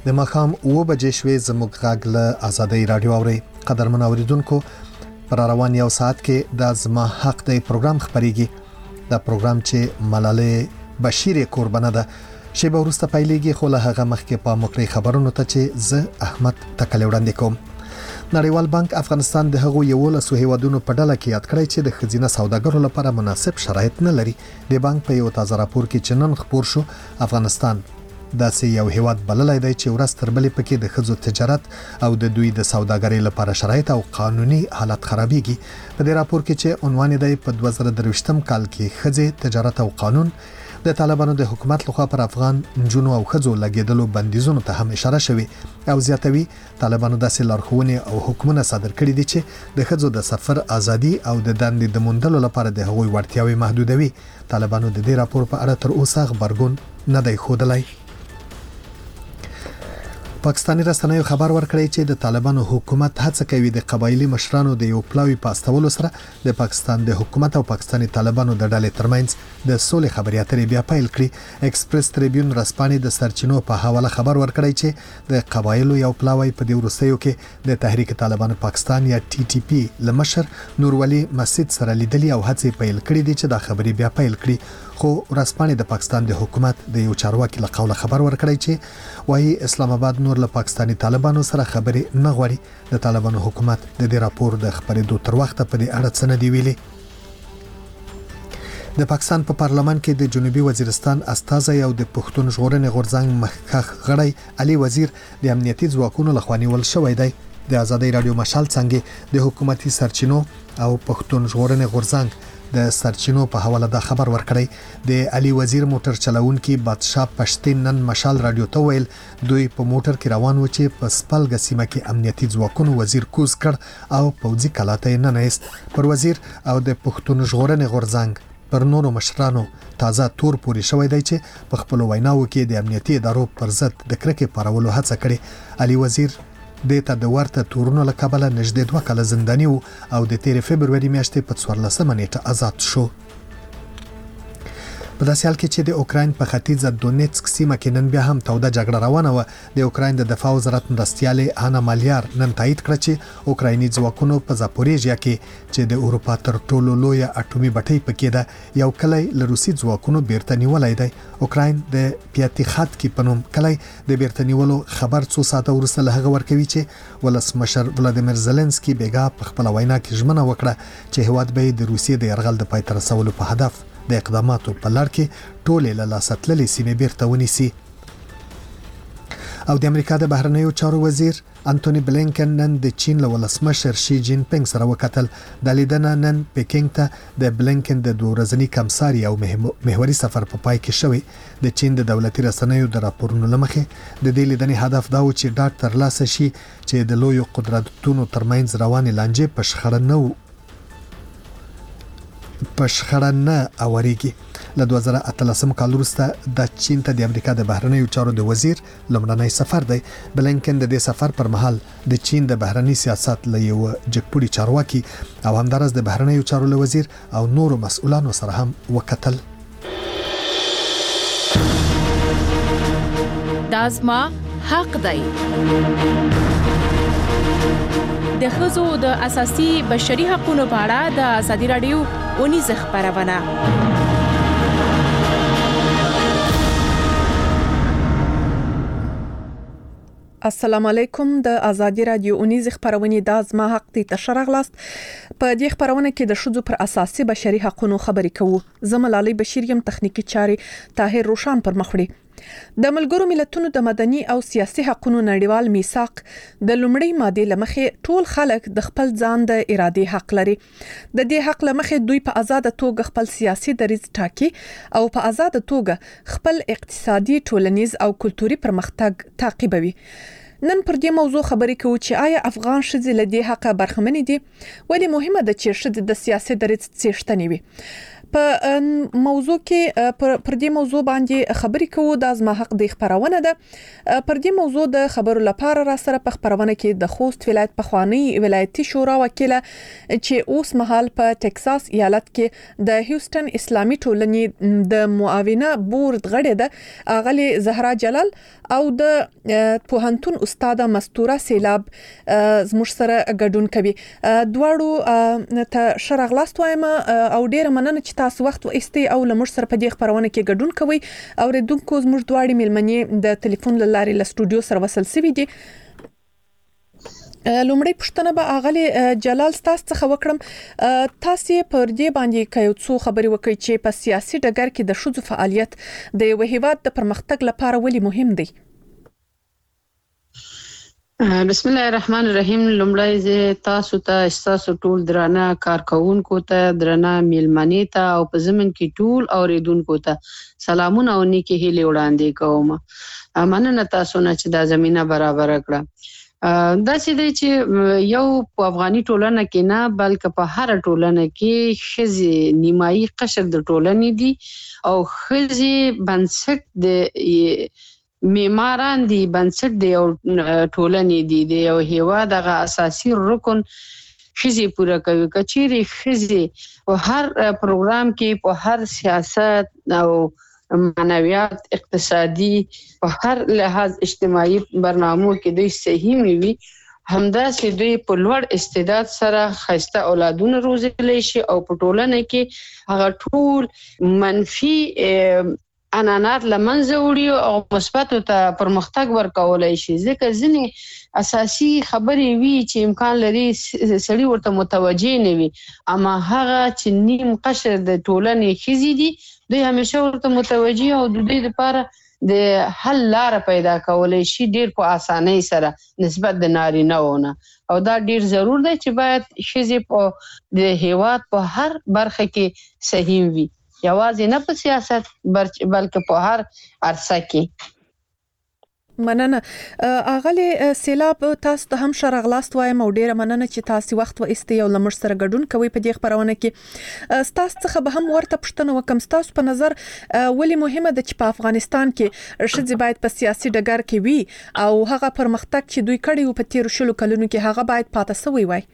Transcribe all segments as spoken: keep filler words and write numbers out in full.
د ماښام اوه بجې شوې. زموږ غږ له آزادۍ رادیو اوري. قدرمن اوریدونکو، پر روان یو ساعت کې د زما حق دی پروګرام خبريږي. دا پروګرام چې ملاله بشیر قربانه ده شیبه ورسته پیلېږي، خو له هغه مخکې په مخکې خبرونو ته چې زه احمد تکل وړاندې کوم. نړیوال بانک افغانستان د هغو یو له هیوادونو په ډله کې یاد کړی چې د خزینه سوداګرو لپاره مناسب شرایط نه لري. د بانک په یو تازه راپور کې چې نن خبر شو، افغانستان داسې یو هیواد بللای دی چې ورځ تر بلې پکې د خزو تجارت او د دوی د سوداګرۍ لپاره شرایط او قانوني حالت خرابېږي. په دې راپور کې چې عنوان دی په دوه زره درویشتم کال کې خزې تجارت او قانون، د طالبانو د حکومت لخوا پر افغان جنو او خزو لګیدلو بندیزونو ته هم اشاره شوی او زیاتوي طالبانو داسې لارښوونې او حکمونه صادر کړي دي چې د خزو د سفر ازادي او د دندې د موندلو لپاره د هغوی وړتیاوې محدودوي. طالبانو د دې راپور په اړه تر اوسه خبرګون نه دی ښودلی. پاکستاني رسنیو خبر ورکړی چې د طالبانو حکومت هڅه کوي د قبایلی مشرانو د یو پلاوی پاستولو سره د پاکستان د حکومت او پاکستاني طالبانو د ډلې ترمنځ د سولې خبرې اترې بیا پیل کړي. ایکسپریس ټریبیون رسپانې د سرچینو په حواله خبر ورکړی چې د قبایلو یو پلاوی په دې وروستیو کې د تحریک طالبان پاکستان یا ټي ټي پی لمشر نور ولی مسجد سره لیدلي او هڅې پیل کړي دي چې دا خبرې بیا پیل کړي. خو رسپانې د پاکستان د حکومت د یو چارواکي له قوله خبر ورکړی چې وايي اسلام آباد نور له پاکستاني طالبانو سره خبرې نه غواړي. د طالبانو حکومت د دې راپور د خبرېدو تر وخته په دې اړه څه نه دی ویلي. د پاکستان په پا پارلمان کې د جنوبي وزیرستان استازی او د پښتون ژغورنې غورځنګ مخکښ غړی علي وزیر د امنیتي ځواکونو لخوا نیول شوی دی. د آزادۍ رادیو مشال څنګه د حکومتي سرچینو او پښتون ژغورنې غورځنګ د سرچینو په حواله دا خبر ورکړی. د علي وزیر موټر چلونکي بادشاه پښتين نن مشال رادیو ته ویل دوی په موټر کې روان و چې په سپلګ سیمه کې امنیتي ځواکونو وزیر کوز کړ او پوځي کلاته نه نهست. پر وزیر او د پښتون ژغورنې غورځنګ پر نورو مشرانو تازه تور پوری شوی دی چې په خپل ویناو کې د امنیتي ادارو پر ضد د کرکې پارولو هڅه کړې. علي وزیر د ته د ورته تورونو له کبله نږدې دوه کاله زنداني وو او د تیر فبرवरी میاشتې په څوارلسمه نیټه آزاد شو. په داسې حال کې چې د اوکراین په ختیځه دونیتسک سیمه کې نن بیا هم توده جګړه روانه و. د اوکراین د دفاع وزارت مرستیالې انا مالیار نن تایید کړ چې اوکرایني ځواکونو په زاپوریژیا کې چې د اروپا تر ټولو لوی اټومي بټۍ پکې ده یو کلی له روسي ځواکونو بیرته نیولای دی. اوکراین د پیاتي خط کې پنوم کلی د بیرته نیولو خبر څو ساعته وروسته له هغه ورکوي چې ولسمشر ولادیمیر زيلنسکي بیګا په خپل وینا کې ژمنه وکړه چې هیواد به د روسیې د یرغل د پای ته رسولو په هدف د اقداماتو په لړ کې ټولې له لاسه تللې سیمې بیرته ونیسي. او د امریکا د بهرنیو چارو وزیر انټونی بلینکن نن د چین له ولسمشر شي جین پینګ سره وکتل. د لیدنه نن پکینګ ته د بلینکن د دوه ورځني کمساري او محوري سفر په پای کې شوی. د چین د دولتي رسنیو د راپورونو لمخې د دې لیدنې هدف دا و چې ډاټ ترلاسه شي چې د لوی قدرتونو ترمنځ روانې لانجې په شخړه نه په شخړه نه اوریږي. له دوه زره اتلسم کال وروسته د چین ته د امریکا د بهرنیو چارو د وزیر لومړنی سفر دی. بلینکن د دې سفر پر مهال د چین د بهرنی سیاست له یو جګپوړي چارواکي او همدارس د بهرنیو چارو له وزیر او نورو مسؤلانو سره هم وکتل. دازما حق دی. د ښځو د اساسي بشري حقوقو په اړه د ازادي رادیو اونیز خبرونه. السلام علیکم. د ازادي رادیو اونیز خبرونه د ازما حق ته تشرغلاست. په دې خبرونه کې د ښځو پر اساسي بشري حقوقو خبرې کوو. زملالي بشیر یم، تخنیکی چاري طاهر روشان پر مخړي. د ملګرو ملتونو د مدني او سیاسي حقوقو نړیوال میثاق د لومړی ماده لمخې ټول خلک د خپل ځان د ارادې حق لري. د دې حق لمخې دوی په آزاد توګه خپل سیاسي دریځ ټاکي او په آزاد توګه خپل اقتصادي، ټولنیز او کلتوري پرمختګ تعقیبوي. نن پر دې موضوع خبرې کوو چې آیا افغان ښځې له دې حقه برخمنې دي؟ ولې مهمه ده چې ښځې د سیاسي دریځ څښتنې وي؟ په موضوع کې پر دې موضوع باندې خبرې کوو د ازما حق د خبرونه ده. پر دې موضوع د خبرو لپاره را سره په خبرونه کې د خوست ولایت پخوانی ولایتي شورا وکیله چې اوس مهال په ټکساس ایالت کې د هیوستن اسلامي ټولنې د معاونة بورډ غړې ده اغلی زهرا جلال او د پوهنتون استاد مستوره سیلاب زموږ سره ګډون کوي. دواړو ته شرغلاست وایم او ډیر مننه چې تاسو وخت واستي او لمر سره په دې خبرونه کې ګډون کوي. اوریدونکو زموږ دواړي ملمنې د ټلیفون لارې له سټوډیو سره وصل سوي دي. لومړی پښتنه به اغلی جلال تاسو څخه وکړم، تاسو پر دې باندې کوي څو خبري وکړي چې په سیاسي ډګر کې د شذو فعالیت د یو هیواد د پرمختګ لپاره ولې مهم دی؟ بسم الله الرحمن الرحیم. لومړی زه تاسو ته تاسو ټول درانه کارکونکو ته درانه میلمنې ته او په زمن کې ټول اوریدونکو ته سلامونه او نیکی هیله وړاندې کوم. مننه تاسو نه چې دا زمينه برابر کړه. دا چې دی چې یو په افغاني ټولنه کې نه بلکې په هر ټولنه کې ښځې نیمایي قشر د ټولنې دي او ښځې بنسټ د معماران دي، بنسټ دی او ټولنې دي د یو هیواد هغه اساسي رکن ښځې پوره کوي. کچېرې ښځې په هر پروګرام کې په هر سیاست او معنویات اقتصادي په هر لحاظ اجتماعي برنامو کې دوی صحیح وي، همداسې دوی په لوړ استعداد سره ښایسته اولادونه روزلی شي او په ټولنه کې هغه ټول منفي عنعنات لمنځه وړي او مثبت ته پرمختګ ورکولای شي. ځکه ځینې اساسي خبرې وی چې امکان لري سړي ورته متوجه نه وي، اما هغه چې نیم قشر د ټولنې ښځې دي دوی همیشه ورته متوجه او د دوی لپاره د حل لار پیدا کولای شي ډیر په اسانۍ سره نسبت د نارینه‌ونه. او دا ډیر ضرور دی چې باید ښځې په د هیواد په هر برخه کې صحیح وي، یوازې نه په سیاست بلکې په هر عرصه کې. مننه. اغلی سیلاب تاسو ته هم شرغلاست وایم او ډیره مننه چې تاسو وخت و استی او لمر سره ګډون کوي په دې خبرونه کې. تاسو څخه به هم ورته پښتنه وکم، تاسو په نظر ولې مهمه ده چې په افغانستان کې ښځې باید په سیاسي ډګر کې وي او هغه پرمختګ چې دوی کړی و په تیر شلو کلونو کې هغه باید پاتې سوی وای؟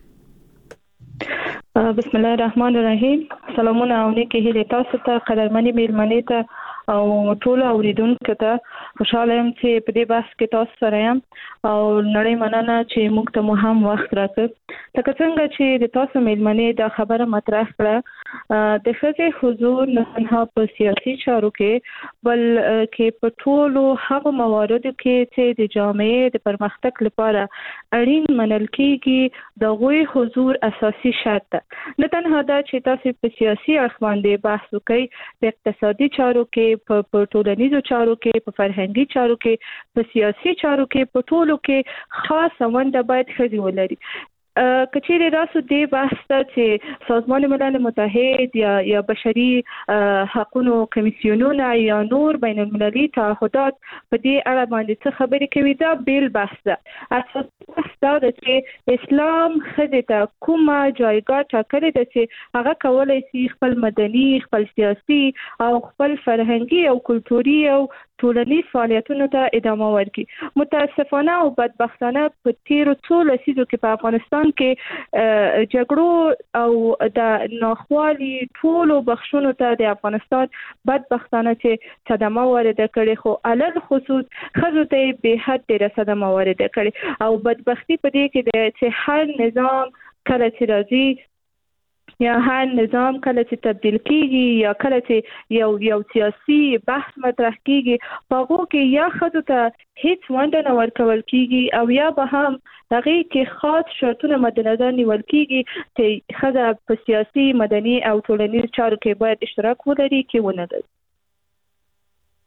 بسم الله الرحمن الرحیم. سلامونه او نیکی هیله تاسو ته، قدرمنې میلمنې ته او ټول اوریدونکو ته. خوشاله یم چې په دې بحث کې تاسو سره یم او نړۍ مننه چې موږ ته مو هم وخت راکړ. لکه څنګه چې د تاسو میلمنې دا خبره مطرح کړه، د ښځې حضور نه تنها په سیاسي چارو کې بل کې په ټولو هغو مواردو کې چې د جامعې د پرمختګ لپاره اړین منل کېږي د هغوی حضور اساسي شرط ده. نه تنها دا چې تاسو په سیاسي اړخ باندې بحث وکړئ، په اقتصادي چارو کې، په ټولنیزو چارو کې، په فرهنګي چارو کې، په سیاسي چارو کې، په ټولو کې خاصه ونډه باید ښځې ولري. کچېرې راسو دې بحث ته چې سازمان ملل متحد یا یا بشري حقوقو کمیسیونونه یا نور بین المللي تعهدات په دې اړه باندې څه خبرې کوي، دا بیل بحث ده. اساسي بحث دا ده چې اسلام ښځې ته کومه جایګاه ټاکلې ده چې هغه کولی شي خپل مدني، خپل سیاسي او خپل فرهنګي او کلتوري او ټولنیز فعالیتونو ته ادامه ورکړي. متاسفانه او بدبختانه په تیرو څو لسیزو کې په افغانستان کې جګړو او د ناخوالي ټولو بخښونو ته د افغانستان بدبختانه چې صدمه وارده کړي، خو علل خصوص ښځو ته به حد ډېره صدمه وارده کړي او بدبختی په دې کې د چې هر نظام کله چې راځي یا هر نظام کله چې تبدیل کیږي یا کله چې یو یو سیاسي بحث مطرح کیږي، په هغو کې یا ښځو ته هیڅ ونډه نه ورکول کیږي او یا به هم هغې کې خاص شرطونه مد نظر نیول کیږي چې ښځه په سیاسي، مدني او ټولنیز چارو کې باید اشتراک ولري کې ونه لري.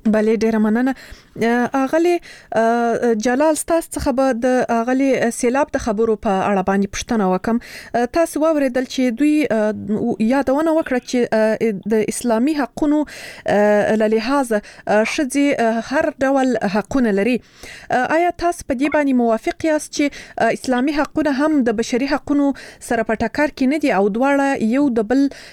بلې ډیره مننه. اغلی جلال تاسو څخه به د اغلی سیلاب د خبرو په اړه باندې پوښتنه وکم. تاسو واوریدل چې دوی یادونه وکړه چې د اسلامي حقوقو له لحاظه شذې هر ډول حقونه لري. آیا تاسو په دې باندې موافق یاست چې اسلامي حقونه هم د بشري حقوقو سره په ټکر کې نه دي او دواړه یو د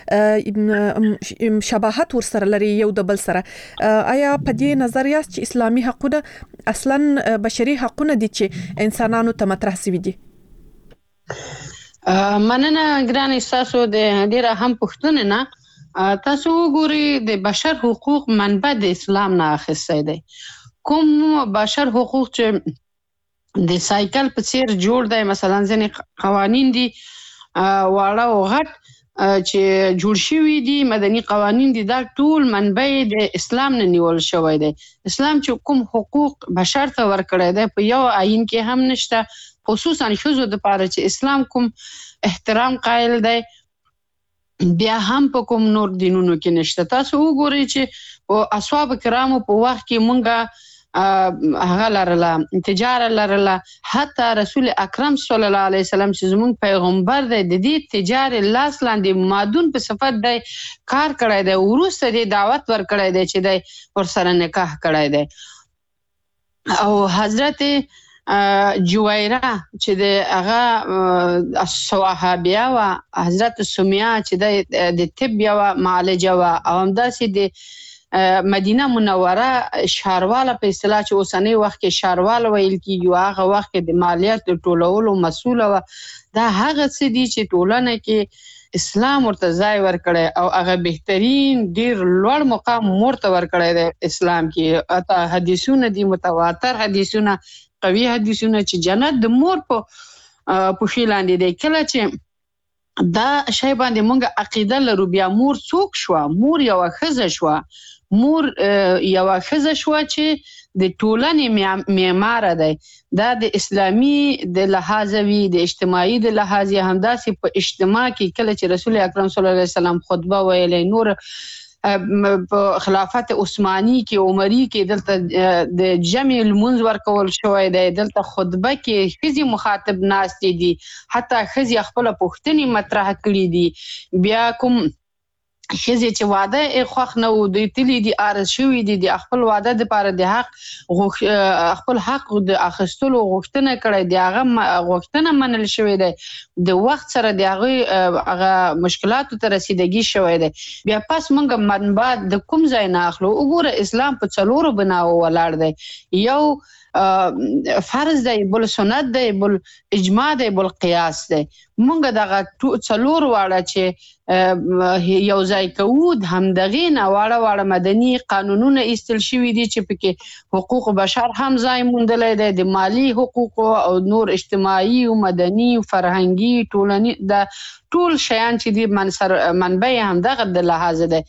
بل شباهت ورسره لري یو د بل سره؟ آیا په دې نظر یاست چې اسلامي حقونه اصلا بشري حقونه دي چې انسانانو ته مطرح شوي دي؟ مننه ګرانه تاسو د ډیره هم پوښتنه نه. تاسو وګورئ د بشر حقوق منبع د اسلام نه اخیستی دی. کوم بشر حقوق چې د سایکل په څیر جوړ دی، مثلا ځینې قوانین دي واړه او غټ چې جوړ شوي دي، مدني قوانین دي، دا ټول منبع د اسلام نه نیول شوی دی. اسلام چې کوم حقوق بشر ته ورکړی دی په یو آیین کې هم نشته، خصوصا ښځو دپاره چې اسلام کوم احترام قایل دی بیا هم په کوم نور دینونو کې نشته. تاسو وګورئ چې په اصحاب کرامو په وخت کې مونږه هغه لرله تجاره لرله، حتی رسول اکرم صلی الله علیه وسلم چې زموږ پیغمبر دی د دې تجارې لاس لاندې مادون په صفت دی کار کړی دی، وروسته دی دعوت ورکړی دی چې دی ورسره نکاح کړی دی. او حضرت جویره چې د هغه صحابیه وه، حضرت سمیه چې د طب یوه معالجه وه، او همداسې د مدینه منوره شارواله په اصطلاح چې اوسنی وخت کې شارواله ویل کېږي، هغه وخت کې د مالیات د ټولولو مسؤله وه. دا هغه څه دي چې ټولنه کې اسلام ورته ځای ورکړی او هغه بهترین ډیر لوړ مقام ورته ورکړی دی اسلام کې. اته حدیثونه دي، متواتر حدیثونه، قوي حدیثونه چې جنت د مور په پښې لاندې دی. کله چې دا شی باندې مونږ عقیده لرو، بیا مور څوک شوه؟ مور یوه ښځه شوه. مور یوه ښځه شوه چې د ټولنې معماره دی. دا د اسلامي د لحاظه وي، د اجتماعي د لحاظ، همداسې په اجتماع کې کله چې رسول اکرم صلی الله علیه وسلم خطبه ویلې، نور په خلافت عثماني کې عمري کې دلته د جمع لمونځ ورکول شوی دی، دلته خطبه کې ښځې مخاطب ناستې دي، حتی ښځې خپله پوښتنې مطرح کړي دي. بیا کوم ښځې چې واده یې خوښ نه و، دوی تلي دي، عارض شوي دي، د خپل واده دپاره د حق خپل حق د اخیستلو غوښتنه کړی دی، هغه غوښتنه منل شوې دی، د وخت سره د هغوی هغه مشکلاتو ته رسیدګي شوی دی. بیا پس موږ منبع د کوم ځای نه اخلو؟ وګوره اسلام په څلورو بناو ولاړ دی. یو فرض دی، بل سنت دی، بل اجماع دی، بل قیاس دی. مونږ دغه څلور واړه چې یو ځای کوو، د همدغې نه واړه واړه مدني قانونونه ایستل شوي دي چې پکې حقوق بشر هم ځای موندلی دی، د مالی حقوقو او نور اجتماعي او مدني او فرهنګي ټولني د ټول شیان چې دي منبع یې همدغه د لحاظه دی.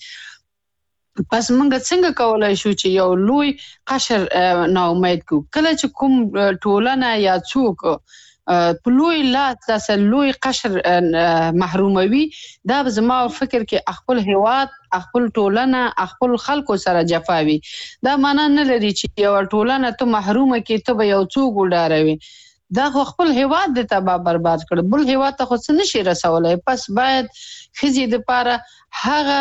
پس موږ څنګه کولی شو چې یو لوی قشر ناامید کړو؟ کله چې کوم ټولنه یا څوک په لوی لاس داسې لوی قشر محروموي، دا به زما فکر کې خپل هیواد، خپل ټولنه، خپل خلکو سره جفا وي. دا معنا نه لري چې یوه ټولنه ته محرومه کړې، ته به یو څوک وډاروي. دا خو خپل هیواد د تباه برباد کړ، بل هیواد ته خو څه نشي رسولی. پس باید ښځې دپاره هغه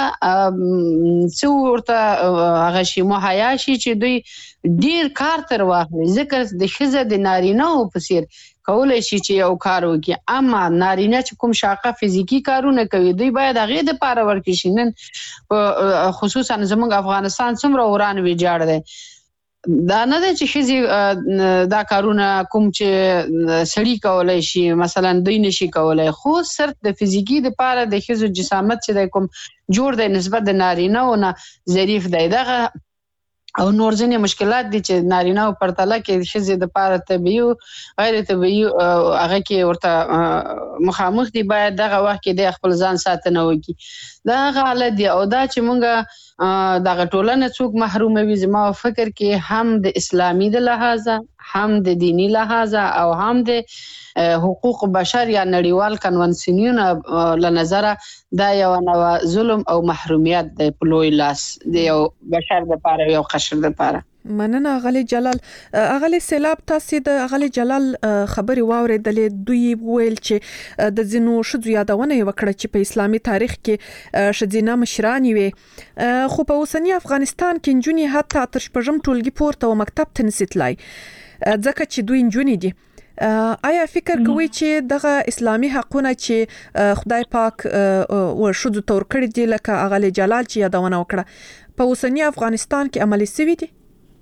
څه ورته هغه شي مهیا شي چې دوی ډیر کار تر واخلي، ځکه د ښځه د نارینهو په څیر کولی شي چې یو کار وکړي، اما نارینه چې کوم شاقه فزیکي کارونه کوي دوی باید هغې دپاره ورکړي شي. نن خصوصا زموږ افغانستان څومره وران ویجاړ دی. دا نه دی چې ښځې دا کارونه کوم چې سړي کولی شي مثلا دوی نشي کولی، خو صرف د فزیکي دپاره د ښځو جسامت چې دی کوم جوړ دی نسبت د نارینهو نه ظریف دی. دغه او نور ځینې مشکلات دي چې نارینه او پرتله کې ښځې دپاره طبیعي غیر طبیعي هغه کې ورته مخامخ دي، باید دغه وخت کې دی خپل ځان ساتنه وکړي. دا هغه حالت دی. او دا چې مونږ دغه ټولنه څوک محروموي. زما فکر کې هم د اسلامي د لحاظه، هم د دینی لحاظه او هم د حقوق بشر یا نړیوال کنونسیونونو له نظره دا یو نوع ظلم او محرومیت د پلوی لاس د یو بشر لپاره، یو قشر لپاره. مننه غلی جلال. غلی سیلاب تاسو د غلی جلال خبري واوریدلې، دوی ویل چې د زینو شذو یادونه وکړه چې په اسلامي تاریخ کې شذینه مشرانی وي، خو په اوسنی افغانستان کې نجونی حتی تر شپږم ټولګي پورته او مکتب ته نسیتلای ځکه چې دوی نجونی دي. آیا فکر کوئ چې دغه اسلامي حقونه چې خدای پاک و شذو تور کړی دي لکه غلی جلال چې یادونه وکړه په اوسنی افغانستان کې عملي شوي دي؟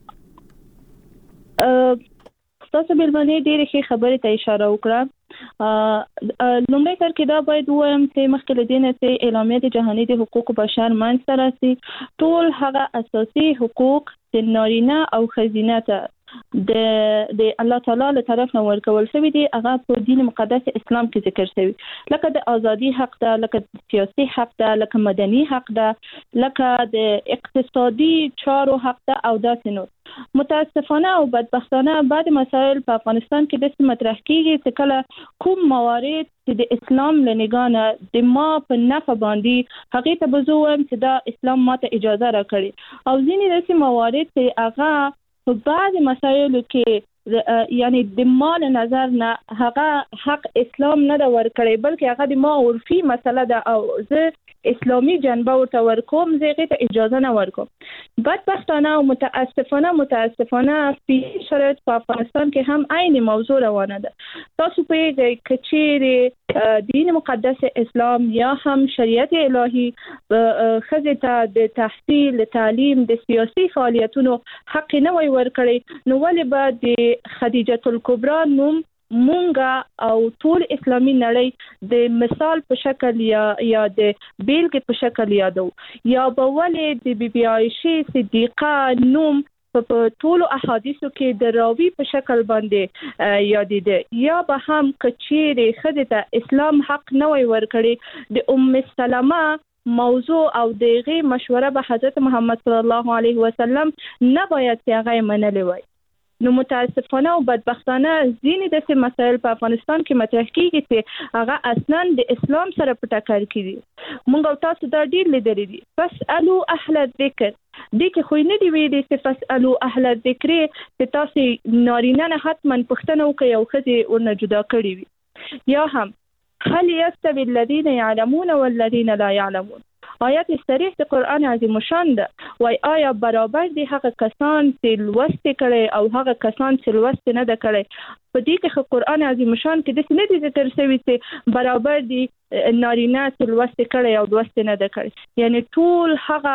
تاسو بلمنې ډېرې ښې خبرې ته اشاره وکړه. لومړی کار کې دا باید ووایم چې مخکې له دې نه چې اعلامیه د جهاني د حقوقو بشر منځته راسي، ټول هغه اساسي حقوق د نارینه او ښځینه ته د د الله تعالی له طرف نه ورکول شوی دي، هغه په دین مقدس اسلام کې ذکر شوی، لکه د ازادي حق ده، لکه د سیاسي حق ده، لکه مدني حق ده، لکه د اقتصادي چارو حق ده او داسې نور. متاسفانه او بدبختانه بعد مسائل په افغانستان کې د مطرح کیږي چې کله کوم موارد چې د اسلام له نگاه د ما په نفع باندې هغه ته بزوم چې دا اسلام ماته اجازه راکړي، او ځینې داسې موارد چې هغه په بعض مسایلو کې یعنی د مال نظر نه هغه حق اسلام نه دا ورکړي بلکې هغه د ما عرفي مسله ده او زه اسلامي جنبه ورته ورکوم، زه هغه ته اجازه نه ورکوم. بدبختانه او متاسفانه متاسفانه په شرایط په افغانستان کې هم عین موضوع روانه ده. تاسو په کچېره دین مقدس اسلام یا هم شریعت الهي خزه ته د تحصیل، تعلیم، د سیاسي فعالیتونو حق نه وي ورکړي، نو ولې به د خدیجه الکبرى نوم مونږه او ټول اسلامي نړۍ د مثال په شکل یا یا د بیلګې په شکل یادو، یا به ولې د بی بی عائشة صدیقه نوم په ټولو احادیثو کې د راوی په شکل باندې یادېده، یا به هم کچېرې ښځې ته اسلام حق نه وي ورکړي، د ام سلمه موضوع او دغه مشوره به حضرت محمد صلی الله علیه وسلم نه باید چې هغه منلې وای. نو متاسفانه او بدبختانه ځینې داسې مسایل په افغانستان کې مطرح کیږي چې هغه اصلا د اسلام سره په ټکر کې دي. موږ او تاسو دا ډیر لیدلي دي. فاسألوا اهل الذکر، دې کې خو نه دی ویلي چې فاسألوا اهل الذکر چې تاسو نارینه نه حتما پوښتنه وکړئ او ښځې ورنه جدا کړي وي، یا هم هل يستوي الذين يعلمون والذين لا يعلمون. آیات صریح د قرآن عظیم شان ده، وای آیا برابر دي هغه کسان چې لوست کړي او هغه کسان چې لوست نه ده کړي؟ په دې کې قرآن عظیم شان کې د سنې ذکر شوی چې برابر دي نارینه چې لوست کړي او لوست نه ده کړي، یعنی ټول هغه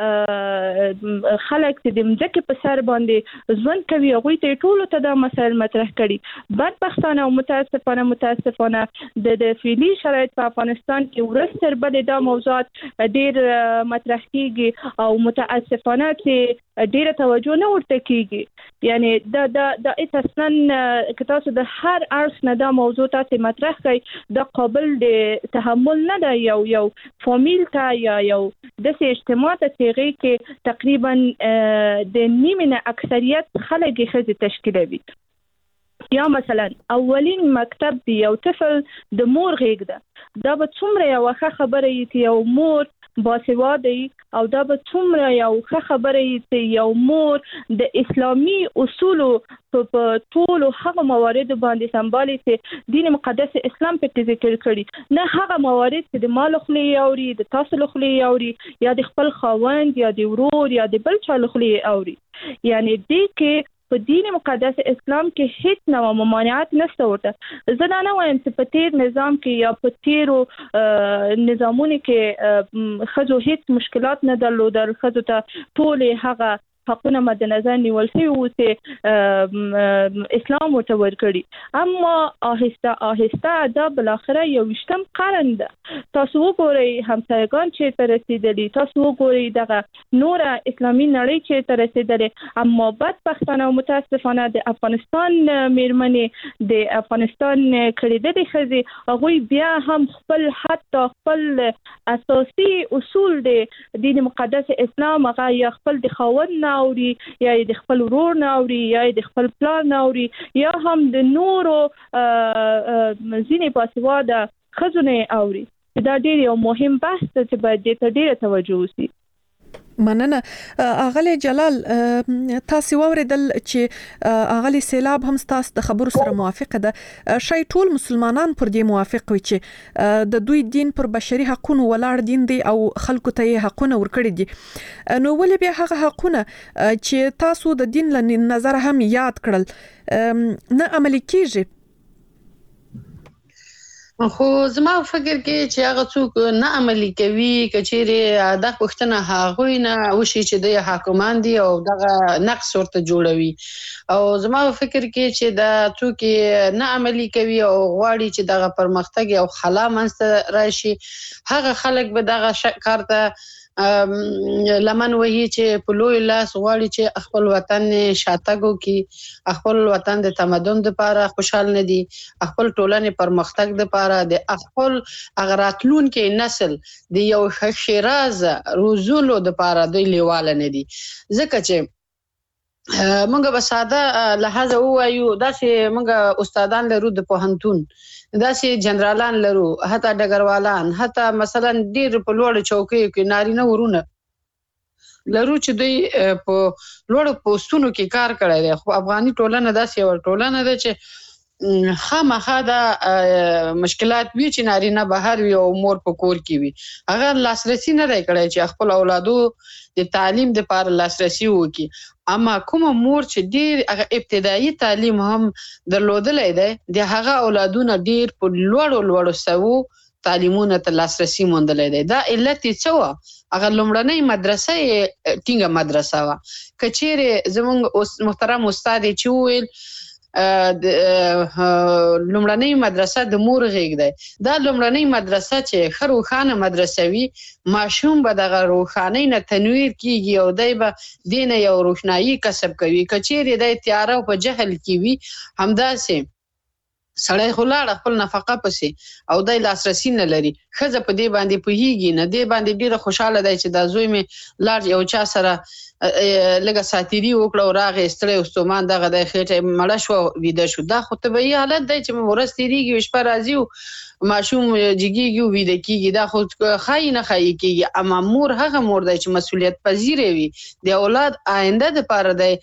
خلک چې د مځکې په سر باندې ژوند کوي هغوی ته ټولو ته دا مسایل مطرح کړي. بدبختانه او متاسفانه متاسفانه د فعلي شرایط په افغانستان کې ورځ تر بلې دا موضوعات ډیر مطرح کیږي او متاسفانه چې ډیره توجه نه ورته کیږي. یعنی دا دا د اساساً که تاسو د هر اړخ نه دا موضوع تاسو مطرح کړئ دا قابل د تحمل نه ده. یو یو فامیل ته یا یو د اجتماع ته چې کې تقریبا د نیمه اکثریت خلک خزي تشکیلوي، یا مثلا اولین مکتب دی یو طفل د مور غېږ ده، دا به څومره یو ښه خبره وي چې یو مور باسواده او دا به څومره یو ښه خبره وي چې یو مور د اسلامي اصولو په ټولو هغه موارد باندې سمبالي چې دین مقدس اسلام په ذکر کړي، نه هغه موارد چې د مال خلی اوري، د تاسو خلی اوري، یا د خپل خاوند یا د ورور یا د بل چا خلی اوري. یعنی دې کې په دین مقدس اسلام کې هیڅ نوع ممانعت نشته ورته. زه دا نه وایم چې په تیر نظام کې یا په تیرو نظامونو کې ښځو هیڅ مشکلات نه درلودل، ښځو ته ټول هغه حقونه مد نظر نیول شوی و چې اسلام ورته ورکړي. اما آهسته آهسته دا بالاخره یو ویشتم قرن ده. تاسو وګورئ همسایگان چې ته رسیدلی، تاسو وګورئ دغه نور اسلامي نړۍ چې ته رسیدلی. اما بدبختانه او متاسفانه د افغانستان میرمنې د افغانستان کړيدلې ښځې هغوی بیا هم خپل حتی خپل اساسي اصول د دین مقدس اسلام هغه یا خپل د خاوند نه اوري، یا د خپل ورور نه اوري، یا د خپل پلار نه اوري، یا هم د نورو ځینې باسواده ښځو نه اوري. دا ډېر یو مهم بحث دی چې باید دې ته ډېره توجه وشي. مننه. اغلی جلال، تاسو اوریدل چې اغلی سیلاب هم تاسو د خبرو سره موافقه ده. شای ټول مسلمانان پر دې موافق وي چې د دوی دین پر بشري حقوقو ولاړ دین دی او خلکو ته حقونه ورکړي دي. نو ولې بیا هغه حقونه چې تاسو د دین له نظر هم یاد کړل نه عملي کیږي؟ خو زما فکر کې چې هغه څوک نه عملي کوي، کچېرې دا پوښتنه هغوی نه وشي چې د حاکمان دي او دغه نقص ورته جوړوي. او زما فکر کې چې دا څوک نه عملي کوي او غواړي چې دغه پرمختګ او خلا منځته راشي، هغه خلک به دغه کار ته لمن وهي چې په لوی لاس غواړي چې خپل وطن شاتګو کې، خپل وطن د تمدن لپاره خوشحال نه دي، خپل ټولنې پرمختګ لپاره د خپل اغراتلون کې نسل د یو شیراز روزولو لپاره د لیواله نه دي. ځکه چې موږ به ساده لحاظ وایو داسې موږ استادان لرو د پوهنتون، داسې جنرالان لرو، حتی ډګروالان، حتی مثلا ډیر په لوړ چوکیو کې نارینه ورونه لرو چې دوی په لوړ پوسټونو کې کار کړی دی. خو افغاني ټولنه داسې یو ټولنه ده چې خامخا دا مشکلات وي چې نارینه بهر وي او مور په کور کې وي. هغه لاسرسي نه دی کړی چې خپل اولادو د تعلیم لپاره لاسرسي وکړي. اما کومه مور چې ډیر هغه ابتدایي تعلیم هم درلودلی دی، د هغه اولادونه ډیر په لوړو لوړو سوو تعلیمونو ته لاسرسي موندلی دی. دا علت یې څه وه؟ هغه لومړنۍ مدرسه یې ټینګه مدرسه وه. که چیرې زموږ محترم استاد یې چې وویل لومړنۍ مدرسه د مور غېږ دی، دا لومړنۍ مدرسه چې ښه روښانه مدرسه وي، ماشوم به دغه روښانۍ نه تنویر کیږي او دی به دې نه یو روښنایي کسب کوي. که چیرې دی تیاره او په جهل کې وي، همداسې سړی خو لاړه خپل نفقه پسې او دی لاسرسي نه لري، ښځه په دې باندې پوهیږي نه، دې باندې ډېره خوشحاله دی چې دا زوی مې لاړ یو چا سره لږه ساتیري وکړه او راغی ستړی و ستومان دغه دی خېټه مړه شوه ویده شو. دا خو طبیعي حالت دی چې ورځ تېرېږي شپه راځي و ماشوم جګېږي و ویده کېږي، دا خو ښایي نه ښایي کېږي. اما مور هغه مور دی چې مسؤلیت پذیره وي، د اولاد آینده دپاره دی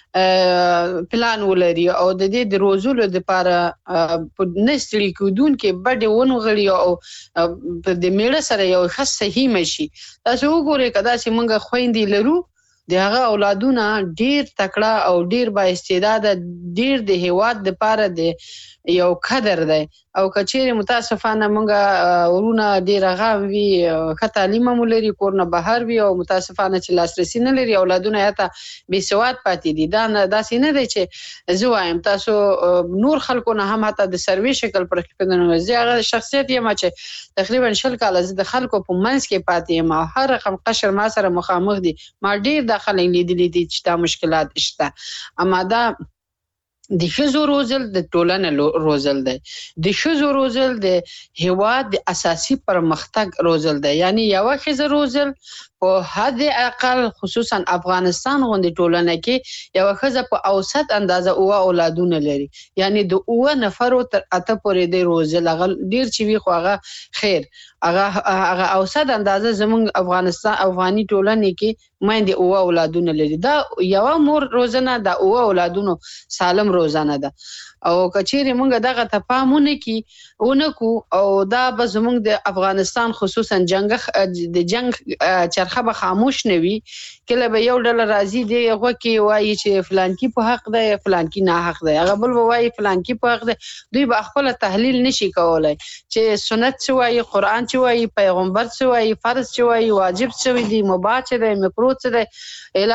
پلان ولري او د دې د روزولو لپاره په نه ستړي کېدونکې بډې ونغړي او د میړه سره یو ښه صحیح مشي. تاسو وګورئ که داسې موږ خویندې لرو، د هغه اولادونه ډیر تکړه او ډیر با استعداده، ډیر د هیواد لپاره د یو قدر دی. او که چیرې متاسفانه موږ ورونه ډیر هغه وي ښه تعلیم هم ولري، کور نه بهر وي او متاسفانه چې لاسرسي نه لري، اولادونه یې حتی بې سواد پاتې دي. دا داسې نه دی چې زه وایم تاسو نور خلکو نه هم حتی د سروې شکل پر کېدنه، زه هغه شخصیت یم چې تقریبا شل کاله زه د خلکو په منځ کې پاتې یم او هر رقم قشر ما سره مخامخ دي، ما ډیر دا خلک لیدلي دي چې دا مشکلات شته. اما دا د ښځو روزل د ټولنې روزل دی، د ښځو روزل د هیواد د اساسي پرمختګ روزل دی. یعنی یوه ښځه روزل په حد اقل خصوصا افغانستان غوندې ټولنه کې یوه ښځه په اوسط اندازه اوه اولادونه لري، یعنی د اوه نفرو تر اته پورې دی روزل. هغه ډیر چې وي خو هغه خیر، هغه اوسط اندازه زموږ افغانستان افغاني ټولنې کې میندې اوه اولادونه لري. دا یوه مور روزنه، دا اوه اولادونو سالم روزنه ده. او که چیرې موږ دغه ته پام ونه کړو ونه کړو او دا به زموږ د افغانستان خصوصا جنګ د جنګ چرخه به خاموش نه وي. کله به یو ډله راځي دی غوږ کې وایي چې فلانکي په حق دی، فلانکي ناحق دی، هغه بل به وایي فلانکي په حق دی. دوی به خپله تحلیل نشي کولی چې سنت څه وایي، قرآن څه وایي، پیغمبر څه وایي، فرض څه وایي، واجب څه دی، مباح څه دی، مکروه څه دی. اله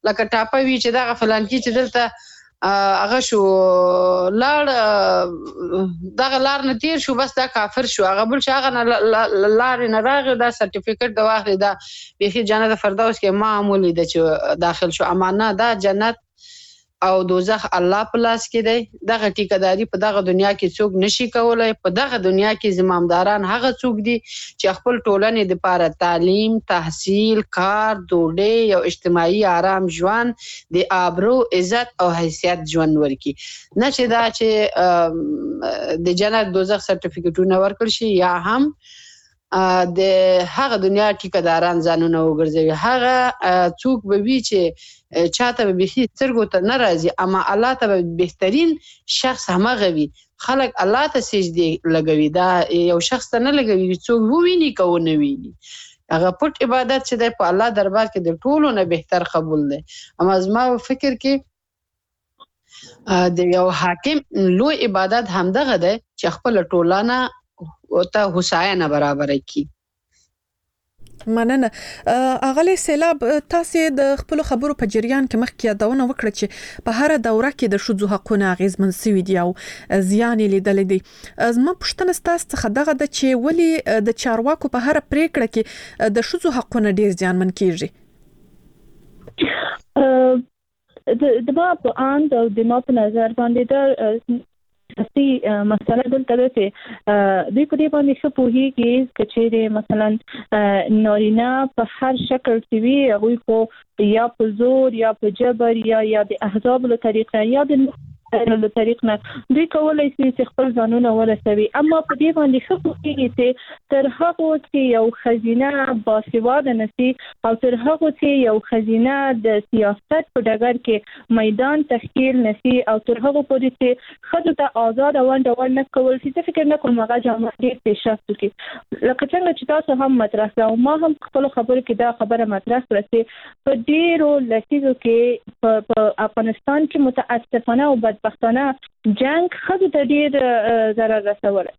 لکه ټاپه وی چې دا فلان کې چې دلته هغه شو لار دغه لار نه تیر شو بس دا کافر شو هغه بل شي هغه لار نه راغی دا سرټیفیکټ د واخلي دا بيخي جنت فردوس کې معمولی د چې داخل شو امانه دا جنت او دوزخ الله په لاس کې دی دغه ټیکداري په دغه دنیا کې څوک نشي کولای په دغه دنیا کې زمامداران هغه څوک دي چې خپل ټولنې د لپاره تعلیم تحصیل کار ډوډۍ او اجتماعي آرام ژوند د آبرو عزت او حیثیت ژوند ورکي نه چې دا چې د جنت دوزخ سرټیفیکټونه ورکړ شي یا هم د هغه دنیا ټیکداران ځانونه وګرځوي هغه څوک به وي چې چاته به بيخي سترګو ته ناراضي اما الله ته بهترین شخص همغه وي خلک الله ته سجدي لګوي دا یو شخص ته نه لګوي څوک وویني کو نه ویني هغه پټ عبادت چې د په الله دربار کې د ټولو نه بهتر قبول دی اما زما فکر کې د یو حاکم لوی عبادت همدغه دی چې خپل ټولانه او ته حسینه برابر کی مننه اغلی سیلاب تاسو د خپل خبرو په جریان کې مخکې یادونه وکړه چې په هر دوره کې د شذو حقونه غیزمن سوي دي او زیان لیدل دي زما پښتنه ستاسو څخه دغه د چې ولی د چارواکو په هر پریکړه کې د شذو حقونه ډیر زیانمن کیږي د ما په اند او د ما په نظر باندې د اصلي مسله دلته ده چې دوی په دې باندې ښه پوهیږي چې مثلا نارینه په هر شکل کې وي هغوی خو یا په زور یا په جبر یا یا د احزاب له طریقه یا د له طریق نه دوی کولای شي چې خپل ځانونه ورسوي اما په دې باندې ښه پوهیږي چې تر هغه چې یو خزینه باسواده نشي او تر هغه چې یو خزینه د سیاست په ډګر کې میدان تشکیل نشي او تر هغه پورې چې خځو ته آزاد او ډول نه کول چې فکر نه کوم هغه جامع دي پیشرفت کوي لکه څنګه چې تاسو هم مطرح کړو ما هم خپل خبرو کې دا خبره مطرح کړه چې په ډیرو لسیزو کې په افغانستان کې متاسفانه او بدبختانه جنگ خځو ته ډیر ضرر رسولی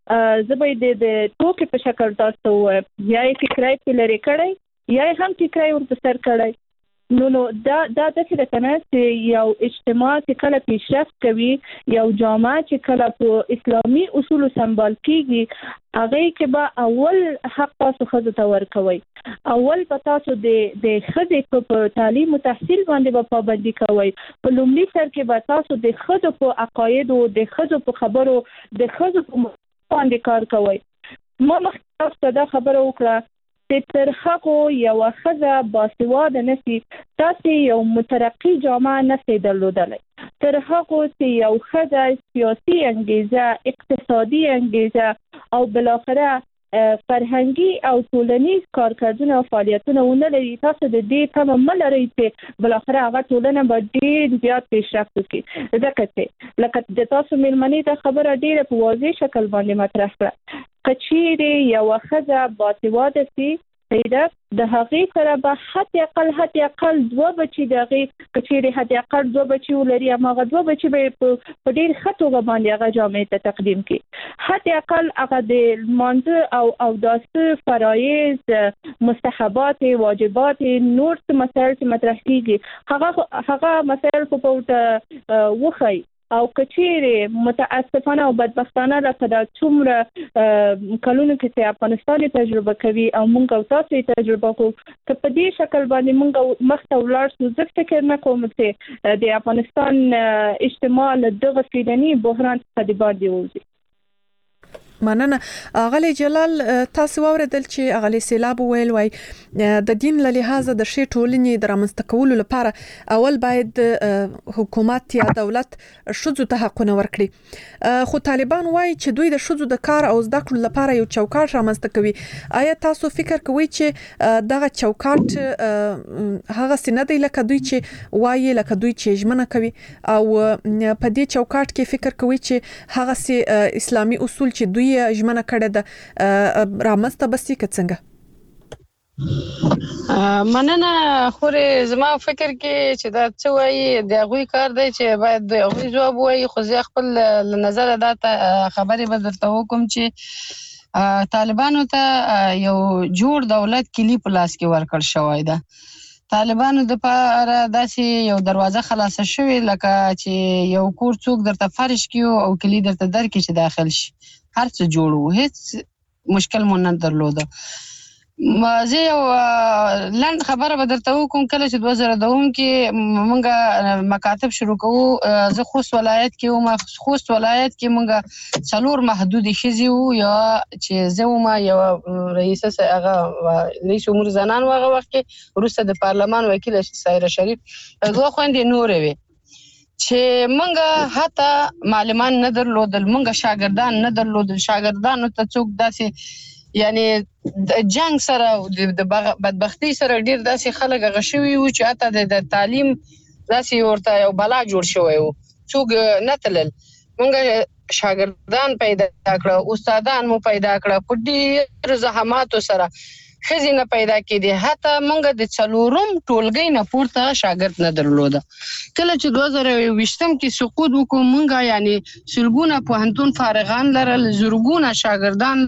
زه به د ټوکې په شکل تاسو یا یې فکرای په لري کړی یا هم فکرای ورته سر کړی نو نو دا دا د څه د کنه چې یو اجتماع چې کله پیشرفت کوي یو جامعه چې کله په اسلامي اصول سمبال کیږي هغه کې به اول حق تاسو خځو ته ورکوي اول په تاسو د د خځې په تعلیم او تحصیل باندې به پابندي کوي په لومړي سر کې به تاسو د خځو په عقاید او د خځو په خبرو د خځو په باندې کار کوي ما مخکې تاسو دا خبره وکړه چې تر هغه یو خزه باسواده نشي تاسو یو مترقی جامعه نشي درلودلی تر هغه چې یو خزه سیاسي انګیزه اقتصادي انګیزه او بالاخره فرهنګي او ټولنیز کارکردونه او فعالیتونه ونلري تاسو د دې تمام لري چې بالاخره هغه ټولنه به ډیر زیات پیشرفت وکړي ځکه چې لکه د تاسو مېرمنې ته خبره ډیره په واضح شکل باندې مطرح کړه کچېره یو خزه باسواده سي پیدا د هغې سره به حتی اقل حتی اقل دوه بچي د هغې کچېرې حتی اقل دوه بچي ولري هماغه دوه بچي به په ډېر ښه توګه باندې هغه جامعې ته تقدیم کړي حتی اقل هغه د لمانځه او اوداسه فرایض مستحبات واجبات نور څه مسایل چې مطرح کېږي هغه هغه مسایل خو به ورته وښایي او کچېره متاسفانه او بدبختانه لکه دا څومره کلونو کې چې افغانستان تجربه کوي او موږ او تاسو تجربه کوو که په دې شکل باندې موږ مخته ولاړ شو زه فکر نه کوم چې د افغانستان اجتماع له دغه فیدني بحران څخه د باندې وځي مننه اغلی جلال تاسو اوریدل چې اغلی سیلاب ویل وای د دین له لحاظه د شی ټولنې د رامنځته کولو لپاره اول باید حکومت یا دولت شذو ته حقونه ورکړي خو طالبان وای چې دوی د شذو د کار او زده کړو لپاره یو چوکاټ رامنځته کوي آیا تاسو فکر کوئ چې دغه چوکاټ هغه سینه دی لکه دوی چې وایي لکه دوی چې ژمنه کوي او په دې چوکاټ کې فکر کوئ چې هغه سي اسلامي اصول چې دوی ژمنه کړې ده رامسته بسې که څنګه مننه خوري زما فکر کې چې دا څه وایي د هغوی کار دی چې باید د هغوی ځواب وایي خو زه خپل له نظره دا خبرې به درته وکړم چې طالبانو ته یو جوړ دولت کلی په لاس کې ورکړ شوی ده طالبانو د لپاره داسې یو دروازه خلاصه شوې لکه چې یو کور څوک درته فرش کیو او کلی درته درکې چې داخل شي هر څه جوړو هیڅ مشکل مو نه درلوده. زه یو لنډ خبره به درته وکړم. کله چې دوه زره دوه کې موږ مکاتب شروع کوو، زه خوست ولایت کې وم. خوست ولایت کې موږ څلور محدودې ښځې وو. یوه چې زه وم یوه رئیسه هغه رئیس امور زنان و هغه وخت کې، وروسته د پارلمان وکیله سایره شریف، دوه خویندې نورې وې چې موږ حتی معلمان نه درلودل، موږ شاګردان نه درلودل. شاګردانو ته څوک داسې یعنی د جنگ سره د بدبختی سره ډیر داسې خلک هغه شوي وو چې حتی د تعلیم داسې ورته یو بلا جوړ شوی وو، څوک نه تلل. موږ شاګردان پیدا کړه، استادان مو پیدا کړه، په ډیر زحماتو سره ښځې نه پیدا کېدې. حتی موږ د څلورم ټولګۍ نه پورته شاګرد نه درلوده. کله چې دوه زره یوویشتم کې سقوط وکړو، موږ یعنی سلګونه پوهنتون فارغان لرل، زرګونه شاګردان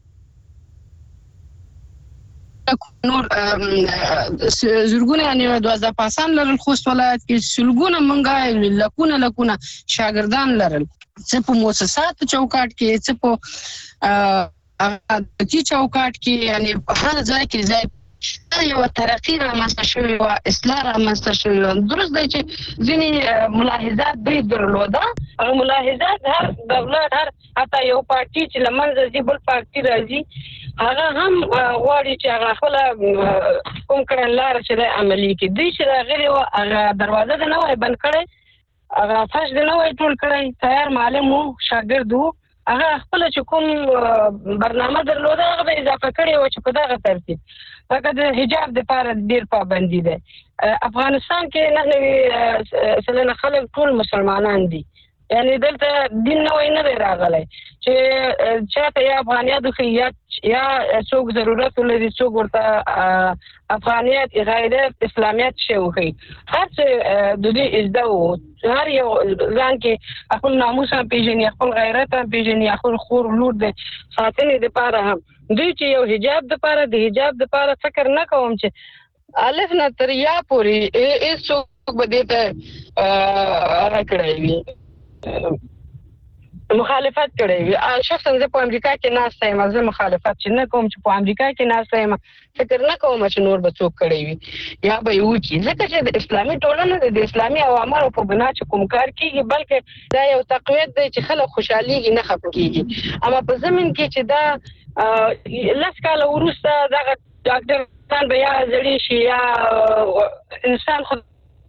نور زرګونه یعنی دوازده پاسان لرل. خوست ولایت کې سلګونه منګه لکونه لکونه شاګردان لرل، څه په مؤسساتو چوکاټ کې، څه په اقتصادي چوکاټ کې، یعنی هر ځای کې ځای یو ترقی رامنځته شوې وه، اصلاح رامنځته شوې وه. درست دی چې ځینې ملاحظات دوی درلوده. هغه ملاحظات هر دولت، هر حتی یو پارټي چې له منځه ځي بل پارټي راځي، هغه هم غواړي چې هغه خپله کوم کړنلاره چې دی عملي کړي. دوی چې راغلي وه هغه دروازه دې نه وای بند کړی، هغه فرش دې نه وای ټول کړی، تیار معلم وو، شاګرد وو، هغه خپله چې کوم برنامه درلوده هغه به اضافه کړې وه چې په دغه ترتیب. لکه د حجاب دپاره ډېر پابندي دی. افغانستان کې نهه نوي سلنه خلک ټول مسلمانان دي، یعنی دلته دین نوی نه دی راغلی چې چاته یا افغانیت وښیي یا څوک ضرورت ولري څوک ورته افغانیت، غیرت، اسلامیت شی وښیي. هر څه د دوی زده وو. هر یو ځان کې خپل ناموس هم پېژني، خپل غیرت هم پېژني، خپل خور لور د ساتنې دپاره هم. دوی چې یو حجاب دپاره د حجاب دپاره فکر نه کوم چې الف نه تر یا پورې هېڅوک به دې ته هغه کړی وي، مخالفت کړی وي. شخصا زه په امریکا کې ناسته یم، زه مخالفت چې نه کوم چې په امریکا کې ناسته یم، فکر نه کوم چې نور به څوک کړی وي یا به یې وکړي، ځکه چې د اسلامي ټولنه د اسلامي اوامرو په بنا چې کوم کار کېږي، بلکې دا یو تقویت دی چې خلک خوشحالېږي، نه خفه کېږي. اما په ضمن کې چې دا لس کاله وروسته دغه ډاکټران به یا زړې شي یا انسان خود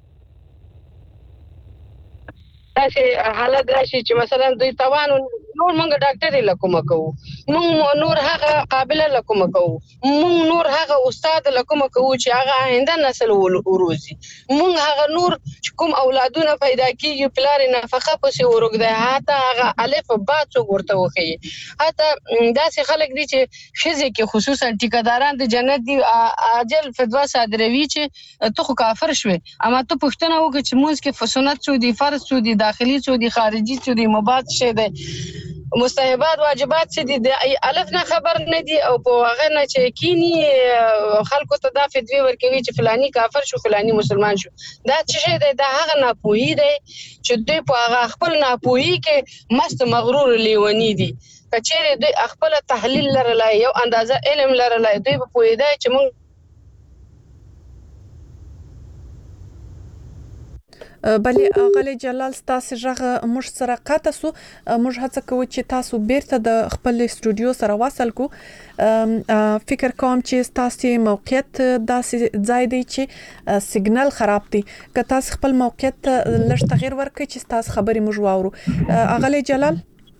داسې حالت راشي چې مثلا دوی توان نور موږ ډاکټري له کومه کوو، موږ نور هغه قابله له کومه کوو، موږ نور هغه استاد له کومه کوو چې هغه آینده نسل وروزي، موږ هغه نور چې کوم اولادونه پیدا کېږي پلار یې نفقه پسې ورږدی، حتی هغه الف با څوک ورته وښیي. حتی داسې خلک دي چې ښځې کې خصوصا ټیکهداران د جنت دي عاجل فتوا صادروي چې ته خو کافر شوې، اما ته پوښتنه وکړه چې مونځ کې سنت څو دي، فرض څو دي، داخلي څو دي، خارجي څو دي، مباح څه دی، مستحبات واجبات څه دي، د الف نه خبر نه دي. او په هغه نه چې کینی خلکو ته دا فتوی ورکوي چې فلانی کافر شو، فلانی مسلمان شو. دا څه شی دی؟ دا هغه ناپوهي دی چې دوی په هغه خپل ناپوهي کې مست مغرور لیونی دي. که چیرې دوی خپل تحلیل لرلای، یو اندازه علم لرلای، دوی به پوهېدای چې موږ بلې اغلی جلال ستاسو ژغه موږ سره قطع سو. موږ هڅه کوو چې تاسو بیرته د خپل استودیو سره وصل کو. فکر کوم چې تاسو موقعیت داسې ځای دی چې سیګنال خراب دی. که تاسو خپل موقعیت لږ تغیر ورکړئ چې تاسو خبرې موږ واورو. اغلی جلال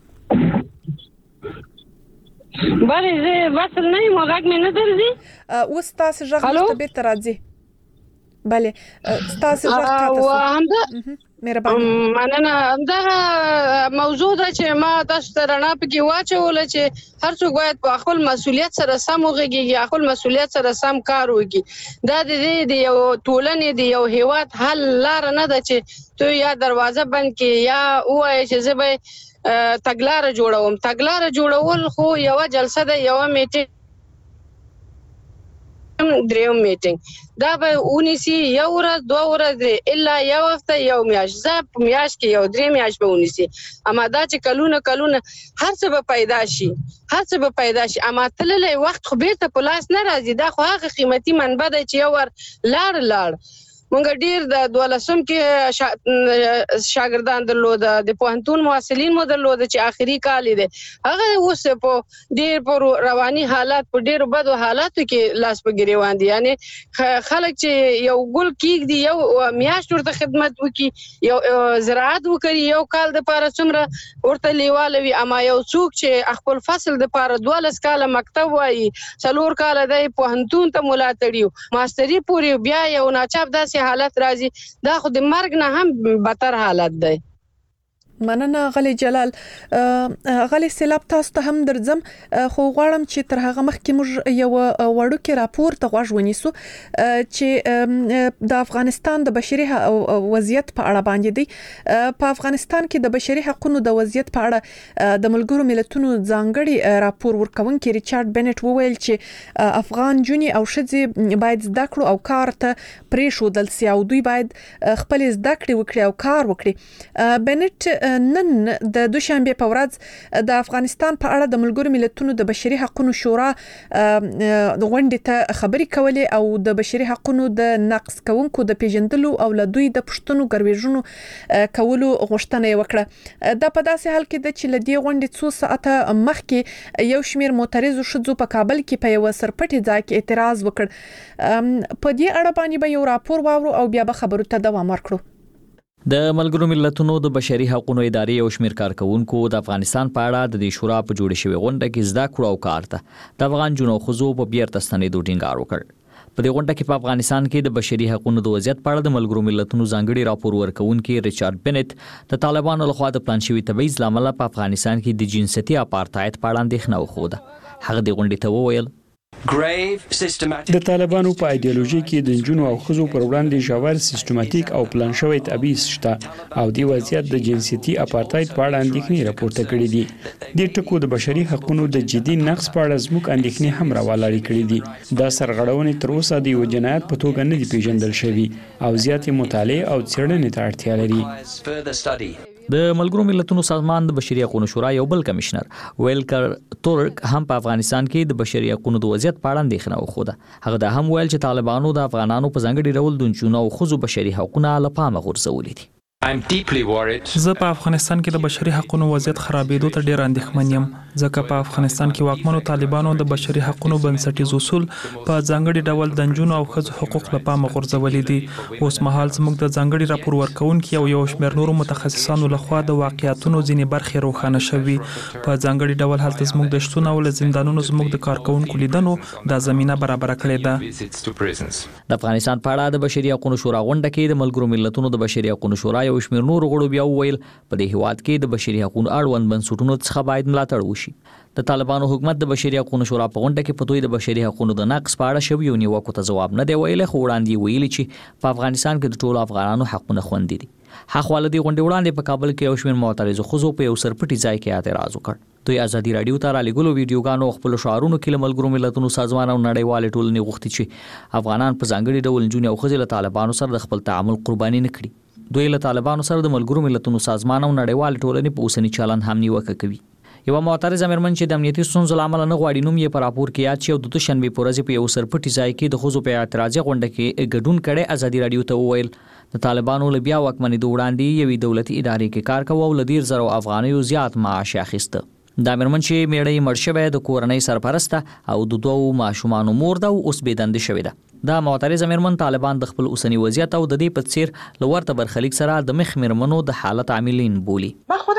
بله زه وصل نه یم، غږ مې نه درځي. اوس تاسو ژغ موږ ته بیرته راځي. بله ستاسو ژغ قطع سو. مهرباني مننه. همدغه موضوع ده چې ما تاسو ته رڼا پکې واچوله چې هر څوک باید په خپل مسؤلیت سره سم وغږیږي، خپل مسؤلیت سره سم کار وکړي. دا د دې د یو ټولنې د یو هیواد حل لاره نه ده چې تو یا دروازه بند کړي یا ووایې چې زه به تګلاره جوړوم. تګلاره جوړول خو یوه جلسه ده، یوه میټینګ دریم میټینګ دا به ونیسي یو ورځ دوه ورځې الا یو هفته یو میاشت زه په میاشت کې یو درې میاشت به ونیسي اما دا چې کلونه کلونه هر څه به پیدا شي هر څه به پیدا شي اما تللی وخت خو بیرته په لاس نه راځي دا خو هغه قیمتي منبع دی چې یو ور لاړ لاړ مونږ ډیر د دولسم کې شا... شاګردان درلود د پوهنتون محصلین مو درلود چې آخري کال دي هغه اوس په ډیر په رواني حالات په ډیر بد حالاتو کې لاس په ګریوان دي یعنی خلک چې یو ګل کېږي یو میاشت ورته خدمت وکي یو زراعت وکړي یو کال د پاره څومره ورته لیواله وي اما یو څوک چې خپل فصل د پاره دولس کال مکتب وایي څلور کال د پوهنتون ته ملاتړي ماستری پوری بیا یو ناچاپ داسې حالت راځي دا خو د مرګ نه هم بدتر حالت دی مننه غلی جلال غلی سیلاب تاسو ته هم درځم خو غواړم چې تر هغه مخکې موږ یو وړوکی راپور ته غوږ ونیسو چې د افغانستان د بشري وضعیت په اړه باندې دی په افغانستان کې د بشري حقوقو د وضعیت په اړه د ملګرو ملتونو ځانګړي راپور ورکونکي ریچارډ بنټ وویل چې افغان جونې او ښځې باید زده کړو او کار ته پریښودل سي او دوی باید خپل زده کړې وکړي او کار وکړي بنټ نن د دوشنبه په ورځ د افغانستان په اړه د ملګرو ملتونو د بشري حقوقو شورا د غونډې ته خبري کولې او د بشري حقوقو د نقض کوونکو د پیژندلو او له دوی د پښتنو ګرویژونو کولو غوښتنه وکړه د په داسې حال کې د چې لدی غونډې څو ساعته مخکې یو شمیر معترضو شذو په کابل کې په یو سرپټي ځای کې اعتراض وکړ په دې اړه باندې به یو راپور واورو او بیا به خبرو ته دوام ورکړو د ملګرو ملتونو د بشري حقوقو ادارې او شمیر کارکونکو د افغانستان په اړه د دې شورا په جوړ شوی غونډه کې زده کړو او کار ته د افغان جنو خزو په بیرته ستنېدو ټینګار وکړ په دې غونډه کې په افغانستان کې د بشري حقوقو د وضعیت په اړه د ملګرو ملتونو ځانګړي راپور ورکونکي ریچارډ بنټ د طالبانو لخوا د پلان شوی تبعیض لامل په افغانستان کې د جنسيتي اپارټایډ په اړه اندېښنه وښوده هغه د غونډې ته وویل د طالبانو په ایدئولوژي کې د جنونو او خزو پر وړاندې ژور سیستماتیک او پلان شوی تبعیض شته او د وضعیت د جنسيتي اپارټایډ په اړه اندېښنې راپورته کړې دي د ټکو د بشري حقوقو د جدي نقض په اړه زموږ اندېښنې هم راولاړې کړې دي دا سرغړونې تر اوسه د یو جنایت په توګه نه دي پیژندل شوي او زیاتې مطالعه او څېړنې ته اړتیا لري د ملګرو ملتونو سازمان د بشري حقوقو شورا یو بل کمشنر ویلکر تورک هم په افغانستان کې د بشري حقوقو د وضعیت په اړه اندېښنه وښوده هغه د هم ویل چې طالبانو د افغانانو په ځانګړي ډول د نجونو او ښځو بشري حقوقونه له پامه غورځولي دي زه په افغانستان کې د بشري حقوقو وضعیت خرابېدو ته ډېر اندېښمن یم ځکه په افغانستان کې واکمنو طالبانو د بشري حقوقو بنسټیز اصول په ځانګړي ډول د نجونو او ښځو حقوق له پامه غورځولي دي اوس مهال زموږ د ځانګړي راپور ورکونکي او یو شمېر نورو متخصصانو لخوا د واقعیتونو ځینې برخې روښانه شوي په ځانګړي ډول هلته زموږ د شتون او له زندانونو زموږ د کارکونکو لیدنو دا زمينه برابر کړې ده د افغانستان په اړه د بشري حقوقو شورا غونډه کې د ملګرو ملتونو د بشري حقوقو شورا یو شمېر نور غړو بیا وویل په دې هیواد کې د بشري حقوقو اړوند بنسټونو څخه باید ملاتړ وشي د طالبانو حکومت د بشري حقوقو شورا په غونډه کې په دوی د بشري حقوقو د نقض په اړه شوی نیوکو ته ځواب نه دی ویلي خو وړاندې ویلي چې په افغانستان کې د ټولو افغانانو حقونه خوندي دي حقواله دی غونډه وړاندې په کابل کې یو شمېر معترضو خزو په یو سرپټي ځای کې اعتراض وکړ دوی ازادي رادیو ته را لګولو ویډیوګانو خپل شعارونو کې ملګرو ملتونو سازمان او نړیوال ټولنې غوښتي چې افغانان په ځانګړي ډول جنونو او ښځې له طالبانو سره د خپل تعامل قرباني نه کړي دوی له طالبانو سره د ملګرو ملتونو سازمان او نړیوال ټولنې په اوسنی چلن هم نیوکه کوي یو معترضه مېرمن چې د امنیتي ستونزو لامل نه غواړي نوم یې په راپور کې یاد شي او د دوشنبه په ورځ په یو سرپټي ځای کې د خزو په اعتراضي غونډه کې ګډون کړي ازادي رادیو ته وویل د طالبانو له بیا واکمنۍ د وړاندې یوې دولتي ادارې کې کار کوي او له ډیر زرو افغانیو زیات معاش اخیسته دا مېرمن چې میړی مړ شوی د کورنۍ سرپرسته او د دوو ماشومانو مور ده او اوس بېدندې شوې ده دا معترضه مېرمن طالبان د خپل اوسنی وضعیت او د دې په څیر له ورته برخلیک سره د مخ مېرمنو د حالت عاملین بولي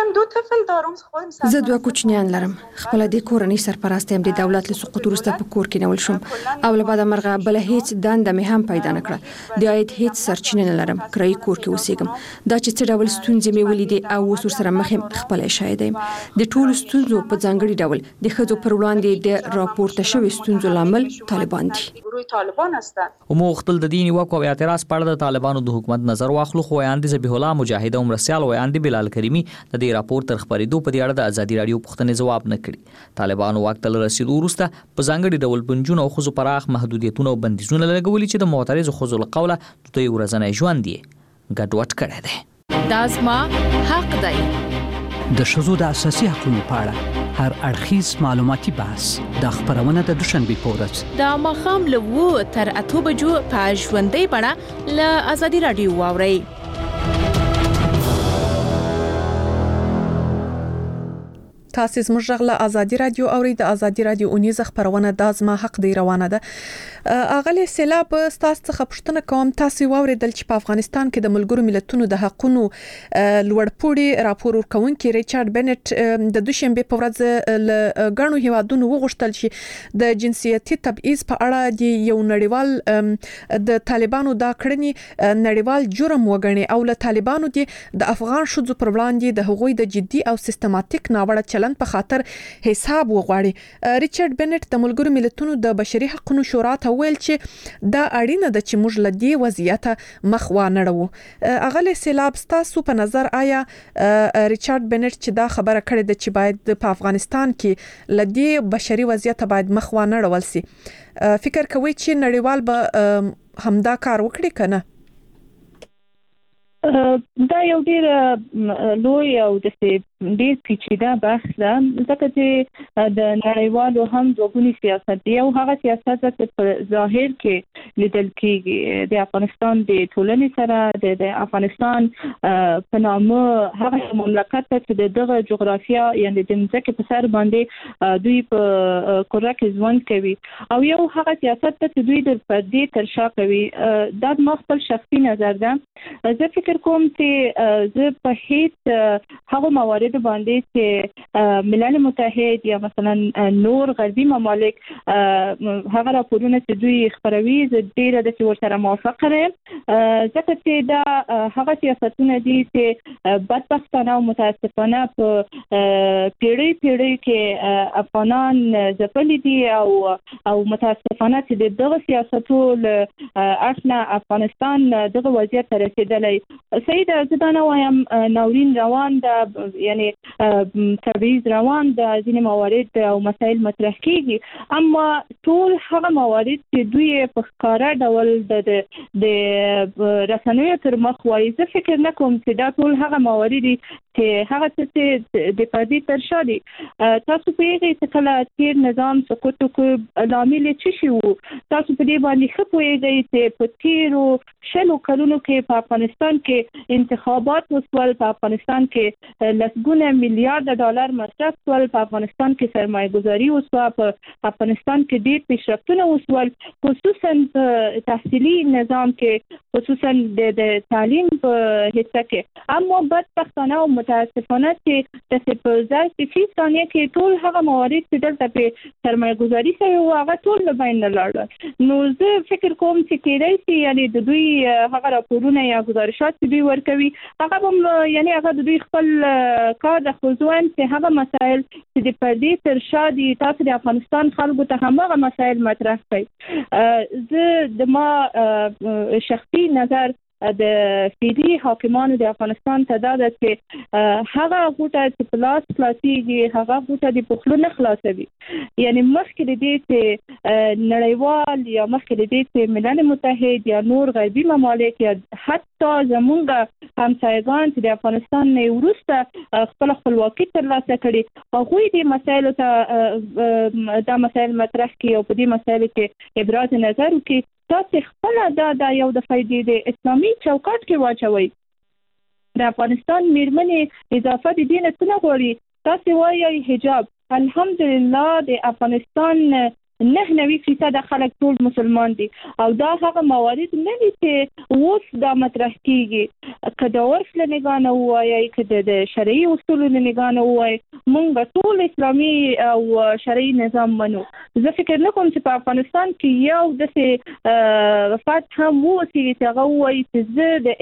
زه دوه کوچنیان لرم خپل د کورنۍ سرپرست هم د دولت له سقوط وروسته په کور کې نیول شوم او له بعد مرغه بل هیڅ دنده مې هم پیدا نه کړه د عاید هیڅ سرچینه نه لرم کرایي کور کې اوسېږم دا چې څه ډول ستونزې مې ولیدې او اوس سره مخ خپل شاهد یم د ټولو ستونزو په ځانګړي ډول د ښځو پر وړاندې د راپورته شوی ستونزو لامل طالبان دي هستند. او مختل د دیني وقو او اعتراض پر د طالبانو د حکومت نظر واخلو خو یاند ذبیح الله مجاهد عمر سیال او یاند بلال کریمی د دې راپور تر خبرېدو په دې اړه د ازادي رادیو پوښتنې جواب نه کړي. طالبانو واک ته رسیدو وروسته په ځانګړي ډول بنجون او خزو پراخ محدودیتونه او بندیزونه لګولي چې د معترض خزو له قوله د دوی ورځنی ژوند دی ګډوډ کړی دی. دا زما حق دی. د ښځو د اساسي حقوقو په اړه هر اړخیز معلوماتي بحث د خبرونه د دوشنبه په ورځ د ماښام له وو تر اته بجو په ژوندۍ بڼه له ازادي رادیو واورئ. تاسو زموږ غږ له ازادي رادیو اوري. د ازادي رادیو اونیزه خبرونه د زما حق دی روانه ده. اغلی سیلاب تاسو څخه پوښتنه کوم، تاسو واوریدل چې په افغانستان کې د ملګرو ملتونو د حقوقو لوړپوړي راپور ورکونکي ریچارډ بنټ د دوشنبه په ورځ له غنو هیوادونو وغوښتل چې د جنسیتي تبعیض په اړه د یو نړیوال د طالبانو دا کړنی نړیوال جرم وګڼي او له طالبانو د افغان شوزو پر وړاندې د هغوی د جدي او سیستماتیک ناوړه چلند په خاطر حساب وغواړي. ریچارډ بنټ د ملګرو ملتونو د بشري حقوقو شورا ته ویل چې دا اړینه ده چې موږ له دې وضعیت مخ وانړو. اغلی سیلاب تاسو په نظر آیا ریچارډ بنټ چې دا خبره کړې ده چې باید په افغانستان کې له دې بشري وضعیت باید مخ وانړول سي، فکر کوي چې نړیوال به همدا کار وکړي کنه؟ دا یو ډیر لوی او د ډیر پیچیده بحث ده، ځکه چې د نړیوالو هم دوګونی سیاست دی او هغه سیاست چې په ظاهر کې لیدل کېږي د افغانستان د ټولنې سره د افغانستان په نامه هغه مملکت چې دغه جغرافیا یعنی د ځمکې په سر باندې دوی په کورا کې ژوند کوي او یو هغه سیاست چې دوی د پردې تر شا کوي. دا د خپل شخصي نظر ده. زه فکر کوم چې زه په هیڅ هغه موارد باندې چې ملل متحد یا مثلا نور غربي ممالک هغه راپورونه چې دوی خبروي زه ډیره د ورسره موافقه یم، ځکه چې دا هغه سیاستونه دي چې بدبختانه او متاسفانه په پیړۍ پیړۍ کې افغانان ځپلي دي او او متاسفانه چې دغه سیاستو له اصله افغانستان دغه وضعیت ته رسیدلی. سید زدانه وایم ناورین روان ده، یعنی تبعیض روان ده، ځینې موارد او مسایل مطرح کیږي، اما ټول هغه موارد چې دوی په ښکاره ډول د د رسنیو تر مخ وایي، زه فکر نه کوم چې دا ټول هغه موارد دي چې هغه څه د پردې تر شا دي. تاسو پیږئ چې کله تیر نظام سقوط وکړ لامل څه شي وو؟ تاسو په دې باندې ښه پوهیږئ چې په تیرو شلو کلونو کې په افغانستان کې انتخابات وسول، په افغانستان کې لسګونه میلیارډ ډالر مصرف شول، په افغانستان کې سرمایه گذاري وسوه، په افغانستان کې ډېر پیشرفتونه وسول، خصوصا په تحصیلي نظام کې، خصوصا د تعلیم په حصہ کې. اما بدبختانه او متاسفانه چې د په فیصد ثانیه کې ټول هغه موارد چې دلته په سرمایه گذاري شوی او هغه ټول له بین لاړل. نو زه فکر کوم چې کېدای شي یعنی د دوی هغه راپورونه یا گزارشات چې دوی ورکوي هغه هم یعنی هغه د دوی خپل کار د خصوصاً چې هغه مسائل چې د پردې تر شا دي تاسو د افغانستان خلکو ته هم هغه مسائل مطرح کړئ. زه د ما شخصي نظر د فیدی حاکمانو د افغانستان ته دا ده چې هغه غوټه چې پلاس خلاصيږي هغه غوټه د پخلو نه خلاصوي. یعنی مخکې د دې چې نړیوال یا مخکې د دې چې ملل متحد یا نور غربي ممالک یا حتی زمونږ همسایگان چې د افغانستان نه وروسته خپل خپلواکي ترلاسه کړي هغوی د مسایلو ته دا مسایل مطرح کړي او په دې مسایلو کې ابراز نظر وکړي. تاسو خپل دا د یو د فائدې د اسلامي چوکاټ کې واچوي. د افغانستان میرمنې اضافه د دین څخه غواړي. تاسو وایي حجاب، الحمدلله د افغانستان نه نوي فیصد خلک ټول مسلمان دي او دا هغه موارد نه دي چې اوس دا مطرح کیږي. که د عرف له نگاه نه وایي، که د شرعي اصولو له نگاه نه وایي، موږ ټول اسلامي او شرعي نظام منو. زه فکر نه کوم چې په افغانستان کې یو داسې فرد هم ووسي چې هغه وایي چې زه د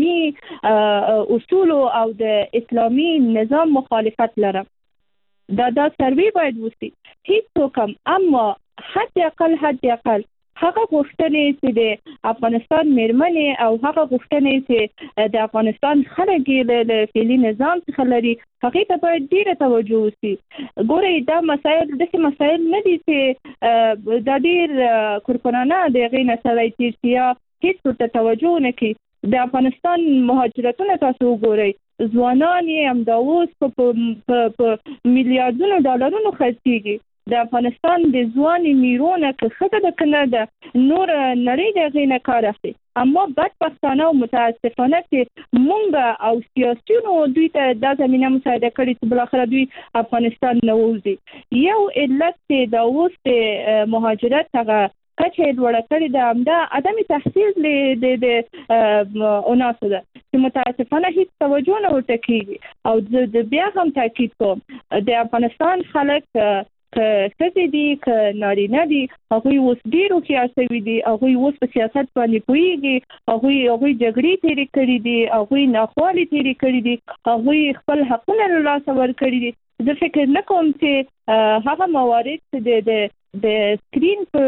اسلامي اصولو او د اسلامي نظام مخالفت لرم. دا دا سروي باید وسی هیڅ وکم، اما حد اقل حد اقل هغه غوښتنې چې د افغانستان میرمنې او هغه غوښتنې چې د افغانستان خلک له فعلي نظام څخه لري هغه ته باید ډیره توجه وشي. ګورئ دا مسایل داسې مسایل نه دي چې د ډیر کورپورانه د غي نه سره چې یا هیڅ ورته توجه نه کوي. د افغانستان مهاجرتونه تاسو وګورئ، ځوانان یې هم دا اوس په میلیارډونو ډالرونو خرڅېږي. د افغانستان د ځواني میرونه که ښځه ده که نه ده نور نړۍ د هغې نه کار اخلي. اما بدبختانه او متاسفانه چې مونږ او سیاسیونو دوی ته دا زمینه مساعده کړې چې بالاخره دوی افغانستان نه ووځي. یو علت چې دا اوس د مهاجرت هغه کچه لوړه کړې ده همدا عدم تحصیل د اوناسو ده چې متاسفانه هیڅ توجه نه ورته کېږي. او د بیا هم تاکید کوم د افغانستان خلک که ښځې دي که نارینه دي هغوی اوس ډېر هوښیار شوي دي، هغوی اوس په سیاست باندې پوهېږي، هغوی هغوی جګړې تېرې کړي دي، هغوی ناخوالې تېرې کړي دي، هغوی خپل حقونه له لاسه ورکړي دي. زه فکر نه کوم چې هغه موارد چې د د سکرین په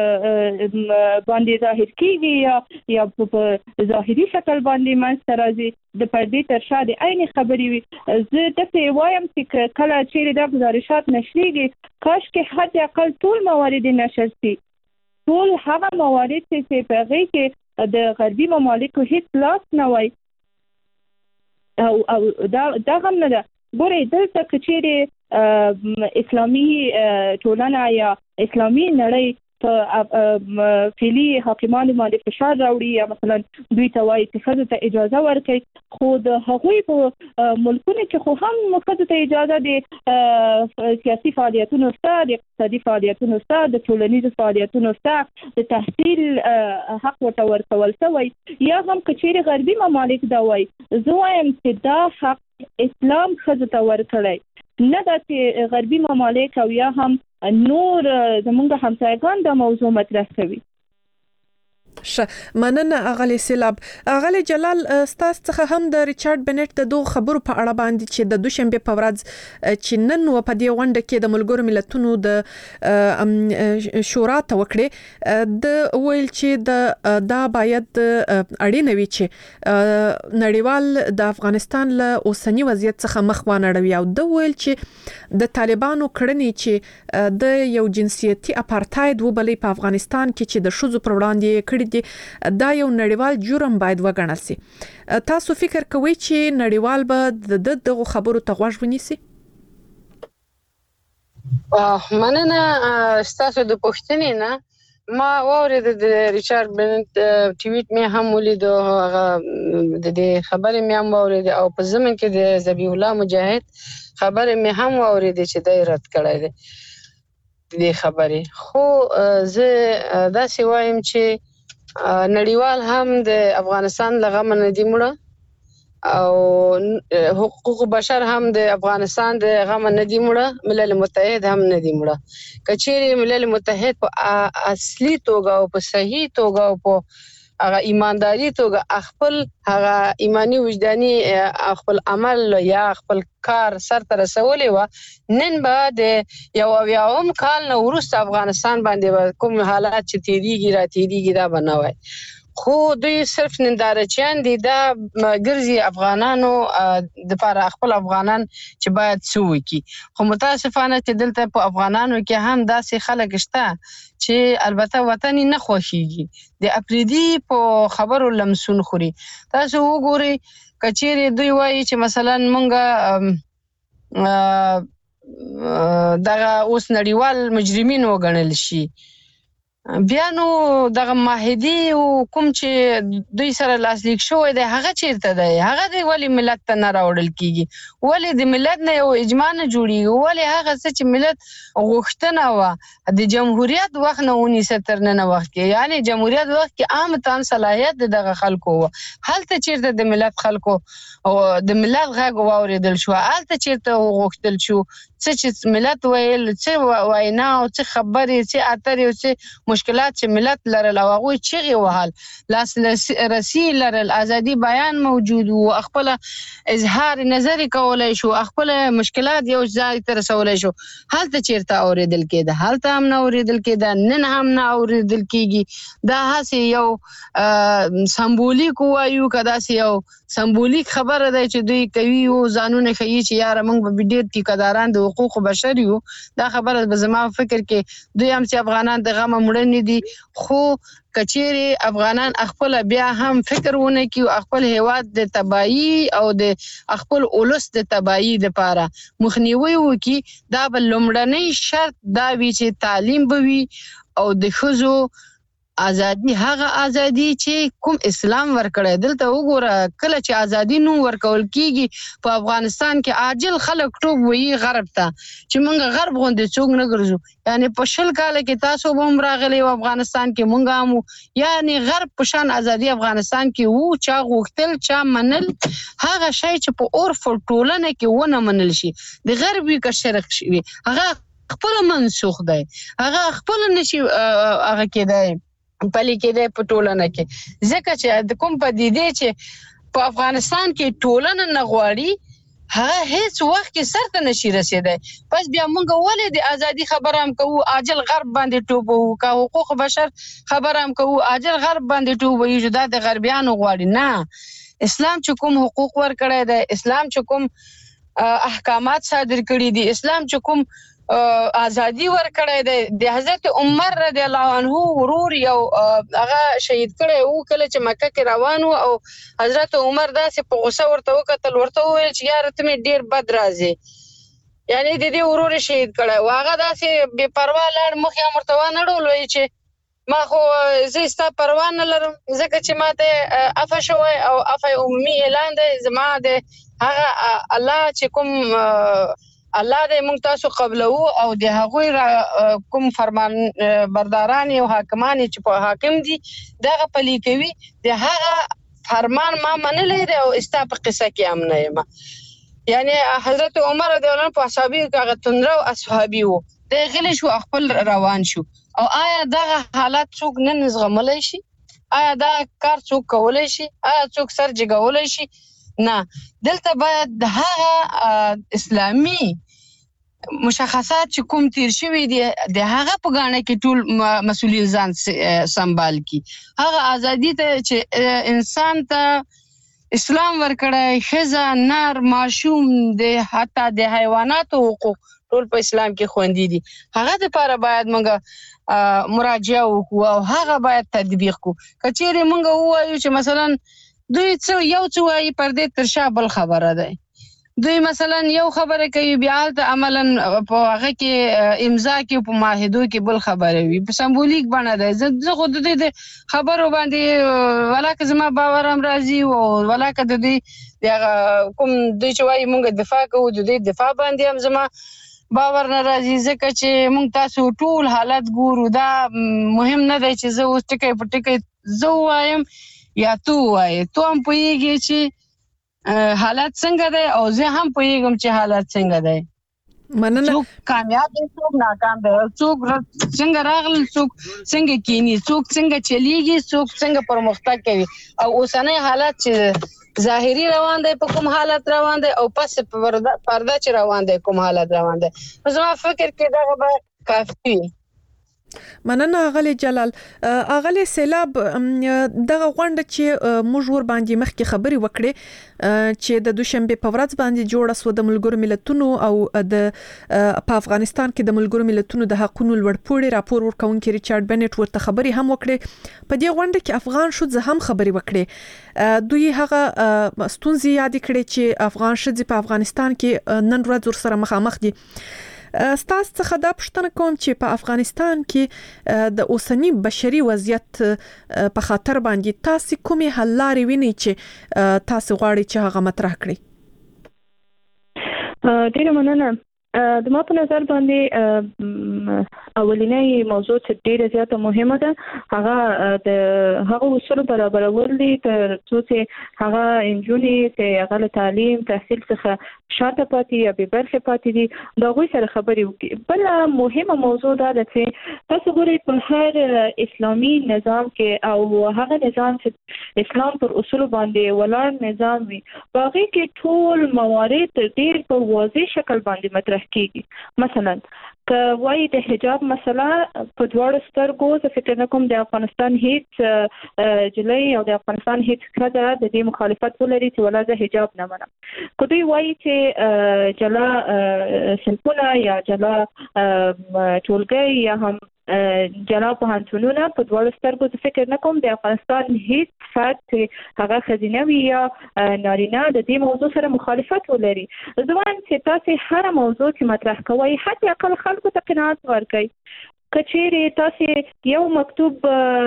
باندې ظاهر کیږي یا یا په ظاهري شکل باندې منځته راځي د پردې تر شا د عین خبرې وي. زه داسې وایم چې کله چیرې دا گزارشات نشریږي کاشکې حد اقل ټول موارد نشر شي، ټول هغه موارد چې په هغې کې د غربي ممالکو هیڅ لاس نه وای او او دا دا هم نه ده. ګورئ دلته که چیرې اسلامي ټولنه یا اسلامي نړۍ په فعلي حاکمانو باندې فشار راوړي یا مثلا دوی ته وایي چې ښځو ته اجازه ورکړي، خو د هغوی په ملکونو کې خو هم ښځو ته اجازه د سیاسي فعالیتونو شته، د اقتصادي فعالیتونو شته، د ټولنیزو فعالیتونو شته، د تحصیل حق ورته ورکول شوی. یا هم که چیرې غربي ممالک دا وایي، زه وایم چې دا حق اسلام ښځو ته ورکړی، نه دا چې غربي ممالک او یا هم نور زمونږ همسایگان دا موضوع مطرح کوي. ش مننه اغلی سیلاب. اغلی جلال ستاسو څخه هم د ریچارډ بنټ د دوه خبرو په اړه باندې چې د دوشنبه په ورځ چې نن و په دې غونډه کې د ملګرو ملتونو د شورا ته وکړي د ویل چې د دا باید اړینه وي چې نړیوال د افغانستان له اوسنی وضعیت څخه مخ وانړوي او د ویل چې د طالبانو کړنې چې د یو جنسیتي اپارټاید وبلې په افغانستان کې چې د شذو پر وړاندې کړي دا یو نړیوال جرم باید وګڼل شي. تاسو فکر کوئ چې نړیوال به د دغه خبرو ته غوږ ونیسي؟ مننه ستاسو د پوښتنې نه. ما واورېد د ریچارډ بنټ ټویټ مې هم ولید، هغه د دې خبرې مې هم واورېد او په ضمن کې د ذبیح الله مجاهد خبرې مې هم واورېد چې دی رد کړی دی د دې خبرې. خو زه داسې وایم چې نړیوال هم د افغانستان لغه نه دی مړه او حقوق بشر هم د افغانستان د غم نه دی مړه، ملل متحد هم نه دی مړه. کچېرې ملل متحد په اصلي توګه او په صحیح توګه او په هغه ایمانداري توګه خپل هغه ایمانی وجداني خپل عمل یا خپل کار سرته رسولې و، نن به د یو اویاوم کال نه وروسته افغانستان باندې کوم حالات چې تیریږي را تیریږي دا به نه وای. خو دوی صرف نندارچیان دي، دا ګرځي افغانانو د پاره خپل افغانان چې باید څه وکړي. خو متاسفانه چې دلته په افغانانو کې هم داسې خلک شته چې البته وطن نه خوښيږي، د اپریدي په خبرو لمسون خوري. تاسو وګورئ کچېرې دوی وایي چې مثلا مونږه دغه اوس نړیوال مجرمین وګڼل شي، بیا نو دغه معاهدي کوم چې دوی سره لاسلیک شوی دی هغه چیرته دی؟ هغه دی ولی ملت ته نه راوړل کیږي؟ ولی د ملت نه یو اجماع نه جوړیږي؟ ولی هغه څه چې ملت غوښتنه وه د جمهوریت وخت نه ونیسه تر نن وخت کې، یعنی جمهوریت وخت کې عام تام صلاحیت دغه خلکو وه، هلته چیرته د ملت خلکو او د ملت غږ واورېدل شو؟ هلته چیرته غوښتل شو څه چې ملت ویل څه وینا او څه خبرې څه اترې او څه مشکلات چې ملت لرل او هغه چغې وهل لاس رسی لرل ازادي بیان موجود او خپل اظهار نظر کولای شو خپل مشکلات یو ځای ته رسولای شو هلته چیرته اوریدل کېده هلته هم نه اوریدل کېده نن هم نه اوریدل کېږي دا هسې یو سمبولیک وایو کدا سې یو سمبولیک خبره ده چې دوی کوي او ځانونه کوي چې یاره موږ به ډېر ټیکاداران د حقوق بشر یو دا خبره به زما فکر کې دوی هم چې افغانان د غم مړنی دي خو کچېری افغانان خپل بیا هم فکر ونه کوي خپل هیواد د تباہي او د خپل اولس د تباہي لپاره مخنیوي وکي دا بل لومړنی شرط دا وی چې تعلیم بوي او د خزو ازادي هغه ازادي چې کوم اسلام ورکړی دلته وګوره کله چې ازادي نو ورکول کیږي په افغانستان کې عاجل خلک ټوب وی غرب ته چې مونږ غرب غوندې څوک نه ګرځو یعنی په شل کال کې تاسو هم راغلي او افغانستان کې مونږ هم یعنی غرب په شان ازادي افغانستان کې وو چا غوښتل چا منل هغه شی چې په اور فټولنه کې ونه منل شي د غربي کا شرق شي هغه خپل منسوخ دی هغه خپل نشي هغه کېدای پلي کېده په ټولنه کې ځکه چې د کوم پدیدې چې په افغانستان کې ټولنه نه غواړي هغه هیڅ وخت کې سرته نشي رسیدای پس بیا موږ ولې د ازادي خبره هم کوو عاجل غرب باندې ټوبو کا حقوق بشر خبره هم کوو عاجل غرب باندې ټوبو یو د غربیانو غواړي نه اسلام چې کوم حقوق ورکړی دی اسلام چې کوم احکامات صادر کړي دي اسلام چې کوم ازادي ورکړی دی د حضرت عمر رضی الله عنه ورور یو هغه شهید کړی او کله چې مکه کې روان و او حضرت عمر داسې په غوسه ورته وکتل ورته وویل چې یاره ته مې ډېر بد راځې یعنی د دې ورور شهید کړی و هغه داسې بې پروا لاړ مخ یې ورته وانړول وایي چې ما خو زه ستا پروا نه لرم ځکه چې ما ته عفه شوی او عفه عمومي اعلان دی زما د هغه الله چې کوم الله دې موږ تاسو قبلو او د هغوی کوم فرمان برداران او حاکمان چې په حاکم دي دغه پلي کوي د هغه فرمان ما منلې دی او استا په قصه کې هم نه یم یعنی حضرت عمر رضی الله عنه په اصحابي هغه تندرو اصحابي وو د غلی شو خپل روان شو او آیا دغه حالت څوک نه زغملای شي آیا دا کار څوک کولای شي آیا څوک سر جګولای شي نه دلته باید د هغه اسلامي مشخصات چې کوم تیر شوی دی د هغه په غاڼه کې ټول مسؤلیت ځان سنبال کی هغه ازادي ته چې انسان ته اسلام ورکړی خزه نر ماشوم د حتی د حیواناتو حقوق ټول په اسلام کې خوندي دي هغه لپاره باید موږ مراجعه وکړو او هغه باید تطبیق کړو کچېره موږ وایو چې مثلا دوی څو یو څو وايي پر دې ترشا بل خبره ده دوی مثلا یو خبره کوي بیا د عملاً په هغه کې امضا کې په معاهدو کې بل خبره وي په سمبولیک باندې ده زه خو د دې خبرو باندې ولاکه زما باور هم راځي او ولاکه د دې کوم دوی چې وايي موږ دفاع کوو د دې دفاع باندې هم زما باور نه راځي ځکه چې موږ تاسو ټول حالت ګورو دا مهم نه دی چې زه اوس ټکی په ټکی زه وایم یا تو وای تو هم پوهیږي چې حالت څنګه دی او زه هم پوهیږم چې حالت څنګه دی مننه څوک کامیاب دي څوک ناکام دي څوک څنګه راغلی څوک څنګه کینی څوک څنګه چلیږي څوک څنګه پرمختګ کوي او اوسنۍ حالت چې ظاهري روان دی په کوم حالت روان دی او پس پرده چې روان دی کوم حالت روان دی زما فکر کې دا به کافي مننه اغلی جلال اغلی سیلاب دغه غونډه چې موږ ور باندې مخکې خبري وکړې چې د دوشنبه په ورځ باندې جوړه سو د ملګرو ملتونو او د په افغانستان کې د ملګرو ملتونو د حقوقو لوړپوړي راپور ورکونکي ریچارډ بنټ ورته خبري هم وکړې په دې غونډه کې افغان شوځ هم خبري وکړې دوی هغه ستونزې یاد کړې چې افغان شوځ په افغانستان کې نن ورځ ور سره مخامخ دي ستاسو څخه دا پوښتنه کوم چې په افغانستان کې د اوسنی بشري وضعیت په خاطر باندې تاسو کومې حل لارې وینئ چې تاسو غواړئ چې هغه مطرح کړئ ډیره مننه د ما په نظر باندې اولینی موضوع چې ډیره زیاته مهمه ده هغه د هغه اصول برابرول دي تر څو چې هغه انجونی چې هغه تعلیم تحصیل څخه شاته پاتې یا به برخه پاتې دي دا غوي سره خبرې وکړي. بل مهمه موضوع ده چې تاسو ګورئ په هر اسلامي نظام کې او هغه نظام چې اسلام پر اصول باندې ولاړ نظام وي باقي کې ټول موارد ډیر په واضح شکل باندې مطرح کیږي. مثلا که وایي د حجاب مسله په دواړو سترګو زه فکر نه کوم د افغانستان هیڅ جلۍ او د افغانستان هیڅ ښځه د دې مخالفت ولري چې ولا زه حجاب نه منم. که دوی وایي چې جلا صنفونه یا جلا ټولګي یا هم جلا پوهنتونونه په دواړو سترګو زه فکر نه کوم د افغانستان هیڅ فرد چې هغه ښځینه وي یا نارینه د دې موضوع سره مخالفت ولري. زه وایم چې تاسو هر موضوع چې مطرح کوئ حتی اقل خلکو ته قناعت ورکړئ. کچېرې تاسو یو مکتوب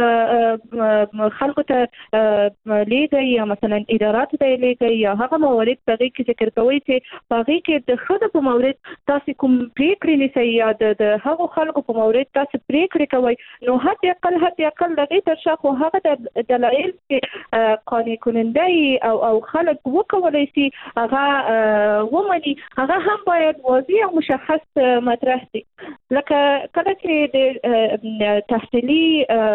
خلکو ته لیږئ یا مثلا اداراتو ته لیږئ یا هغه موارد په هغې کې ذکر کوئ چې په هغې کې د ښځو په مورد تاسو کوم پرېکړې نیسئ یا د هغو خلکو په مورد تاسو پرېکړې کوئ نو حتی اقل حتی اقل د هغې تر شا خو هغه دلایل چې قانع کننده او او خلک وکولی شي هغه ومني هغه هم باید واضح او مشخص مطرح شي. لکه کله چې د تحصیلي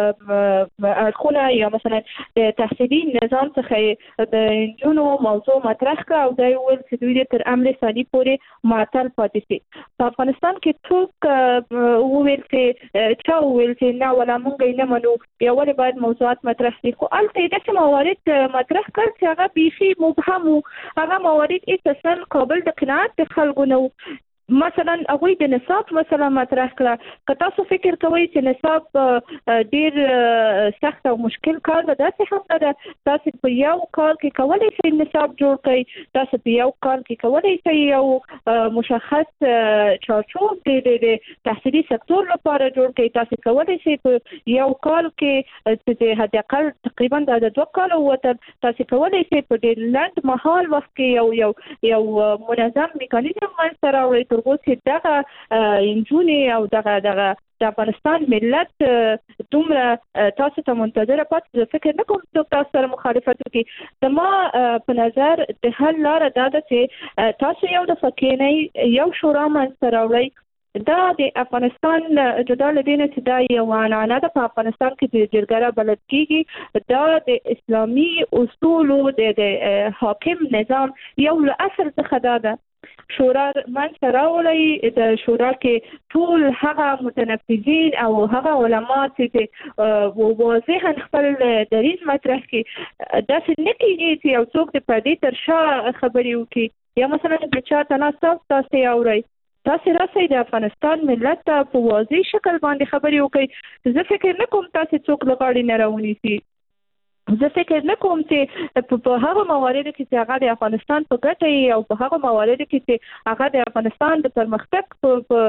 اړخونه یا مثلا د تحصیلي نظام څخه د نجونو موضوع مطرح کړه او دا ویل چې دوی تر امر ثاني پورې معطل پاتې شي. په افغانستان کې څوک وویل چې چا وویل چې نه ولا مونږ نه منو یا ولې باید موضوعات مطرح شي. خو هلته داسې موارد مطرح کړل چې هغه بیخي مبهم وو. هغه موارد اساسا قابل د قناعت د خلکو نه وو. مثلا هغوی د نصاب مسله مطرح کړه. که تاسو فکر کوئ چې نصاب ډیر سخت او مشکل کار ده داسې هم نه ده. تاسو په یو کال کې کولی شئ نصاب جوړ کړئ. تاسو په یو کال کې کولی شئ یو مشخص چارچوب د تحصیلي سکتور لپاره جوړ کړئ. تاسو کولی شئ په یو کال کې چې حد اقل تقریبا د دوه کالو وتل تاسو کولی شئ په ډیر لنډ مهال وخت کې یو یو یو منظم میکانیزم منځته راوړئ اوس دغه انجونې او دغه دغه د افغانستان ملت دومره تاسو ته منتظره پاتې. زه فکر نه کوم څوک تاسو سره مخالفت وکړي. زما په نظر د حل لاره دا ده چې تاسو یو دفعه کښېنئ یو شورا منځته راوړئ. دا د افغانستان جدا له دې نه چې دا یوه عنعنه ده په افغانستان کې د جرګه بلد کېږي. دا د اسلامي اصولو د حاکم نظام یو له اصل څخه دا ده. شورا منځته راوړئ. د شورا کې ټول هغه متنفذین او هغه علما چې واضحا خپل دریځ مطرح کړي. داسې نه کېږي چې یو څوک د پردې تر شا خبرې وکړي یا مثلا د چا ته ناست تاسو اورئ. تاسو راسئ د افغانستان ملت ته په واضح شکل باندې خبرې وکړئ. زه فکر نه کوم تاسو څوک له غاړې نه راونیسي. زه فکر نه کوم چې په هغه مواردو کې چې هغه د افغانستان په ګټه وي او په هغه مواردو کې چې هغه د افغانستان د پرمختګ په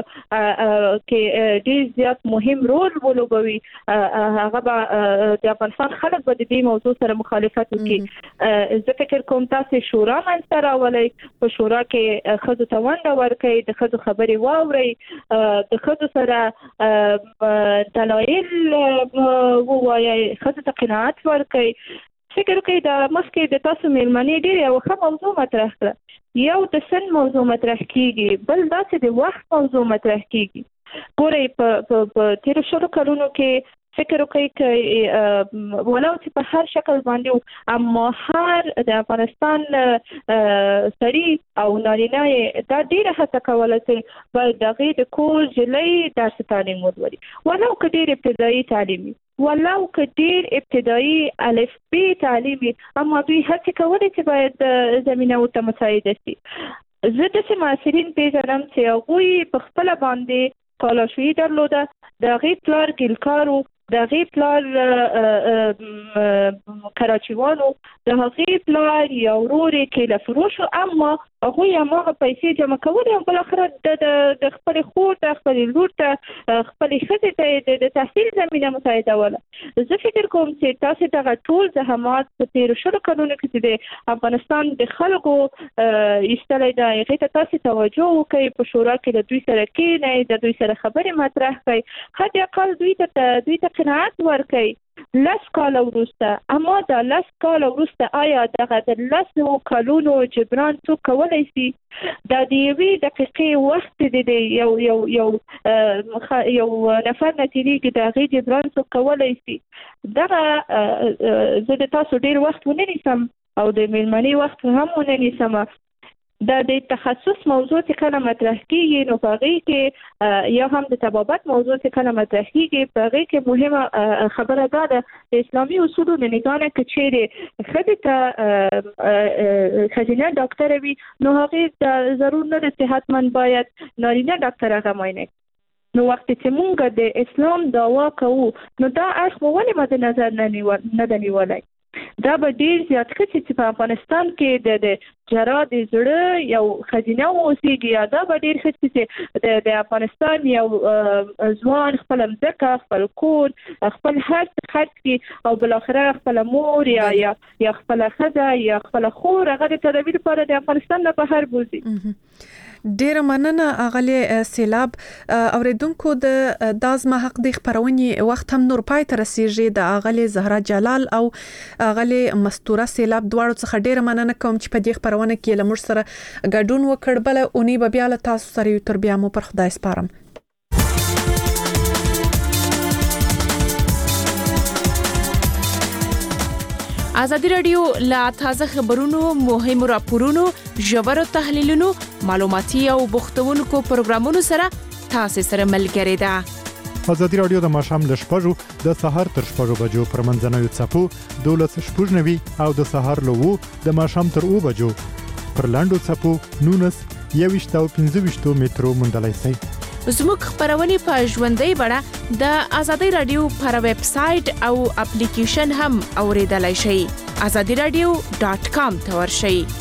کې ډېر زیات مهم رول ولوبوي هغه به د افغانستان خلک به د دې موضوع سره مخالفت وکړي. زه فکر کوم تاسو شورا منځته راولئ. په شورا کې ښځو ته ونډه ورکړئ. د ښځو خبرې واورئ. د ښځو سره دلایل ووایئ. ښځو ته قناعت ورکړئ. فکر وکړئ د مخکې د تاسو مېلمنې ډېر یو ښه موضوع مطرح کړه. یو د سن موضوع مطرح کیږي بل داسې د وخت موضوع مطرح کیږي. ګورئ په تېرو شلو کلونو کې فکر وکړئ چې ولو چې په هر شکل باندې اما هر د افغانستان سړي او نارینه دا ډېره هڅه کوله چې باید د هغې د کور جلۍ درس تعلیم ولولي ولو که ډېر ابتدایي تعلیم وي ولو که ډېر ابتدایي الف بي تعلیم وي اما دوی هڅې کولې چې باید زمینه ورته مساعده شي. زه داسې محصلین پېژنم چې هغوی په خپله باندې کالاشویي درلوده. د هغې پلار ګیلکار و. د هغې پلار کراچیوان و. د هغې پلار یا ورور یې کیله فروش و. اما هغه یې هغه پیسې جمع کولې او بل اخر د د خپل خور ته خپل لور ته خپل ښځې ته د تحصیل زمينه مساعده ولا زه فکر کوم چې تاسو ته ټول زحمات په تیر شلو کلونو کې د افغانستان د خلکو ایستلې ده هغه ته تاسو توجه وکړئ په شورا کې د دوی سره کې نه د دوی سره خبرې مطرح کړئ خدای اقل دوی ته دوی ته قناعت ورکړئ لس کال وروسته اما دا لس کال وروسته آیا دغه د لس کالونو جبران څو کولای شي د دې دقیقې وخت د یو یو یو یو نفر نتیجه د غي جبران څو کولای شي دغه زه د تاسو ډیر وخت ونه نیسم او د میلمنې وخت هم ونه نیسم د د تخصص موضوع چې کله مطرح کیږي نو په هغه کې یا هم د طبابت موضوع چې کله مطرح کیږي په هغه کې مهمه خبره ده د اسلامي اصولو د نگاه نه کچېره خدای ته خزینه ډاکټر وي نو هغه ضرور نه د صحتمند باید نارینه ډاکټر هغه معاینه نو وخت چې مونږ د اسلام داوا کوو نو دا اړخ مو ولې مد نظر نه نیول نه دی نیولای دا به ډیر زیات چې په افغانستان کې د جرا د زړه یو خزینه اوسېږي یا دا به ډیر چې د افغانستان یو ځوان خپل ځکه خپل کور خپل هر څه خرڅ کړي او بل اخر خپل مور یا یا یا خپل خزه یا خپل خور هغه د تدبیر لپاره د افغانستان نه بهر بوزي ډیر مننه اغلی سیلاب اوریدونکو د دازما حق د خبرونې وخت هم نور پای ته رسیږي د اغلی زهرا جلال او اغلی مستوره سیلاب دواړو څخه ډیر مننه کوم چې په دې خبرونه کې لمر سره ګډون وکړ بل اونې به بیا له تاسو سره یو تر بیا مو پر خدای سپارم ازادي رادیو لا تازه خبرونو مهمو راپورونو ژورو تحلیلونو معلوماتي او بوختونکو پروګرامونو سره تاسو سره ملګری ده ازادي رادیو د ماشام ل شپږو د سهار تر شپږو بجو پر منځنوي چپو دولس شپږنوي او د سهار لوو د ماشام تر او بجو پر لاندو چپو نونس یويشت او پنځه مترو مندلای سي زموږ خبرونه په ژوندۍ بڼه د ازادي رادیو پر ویب سټ او اپلیکیشن هم اوریدلای شئ ازادي رادیو ډاٹ کام ته ورشئ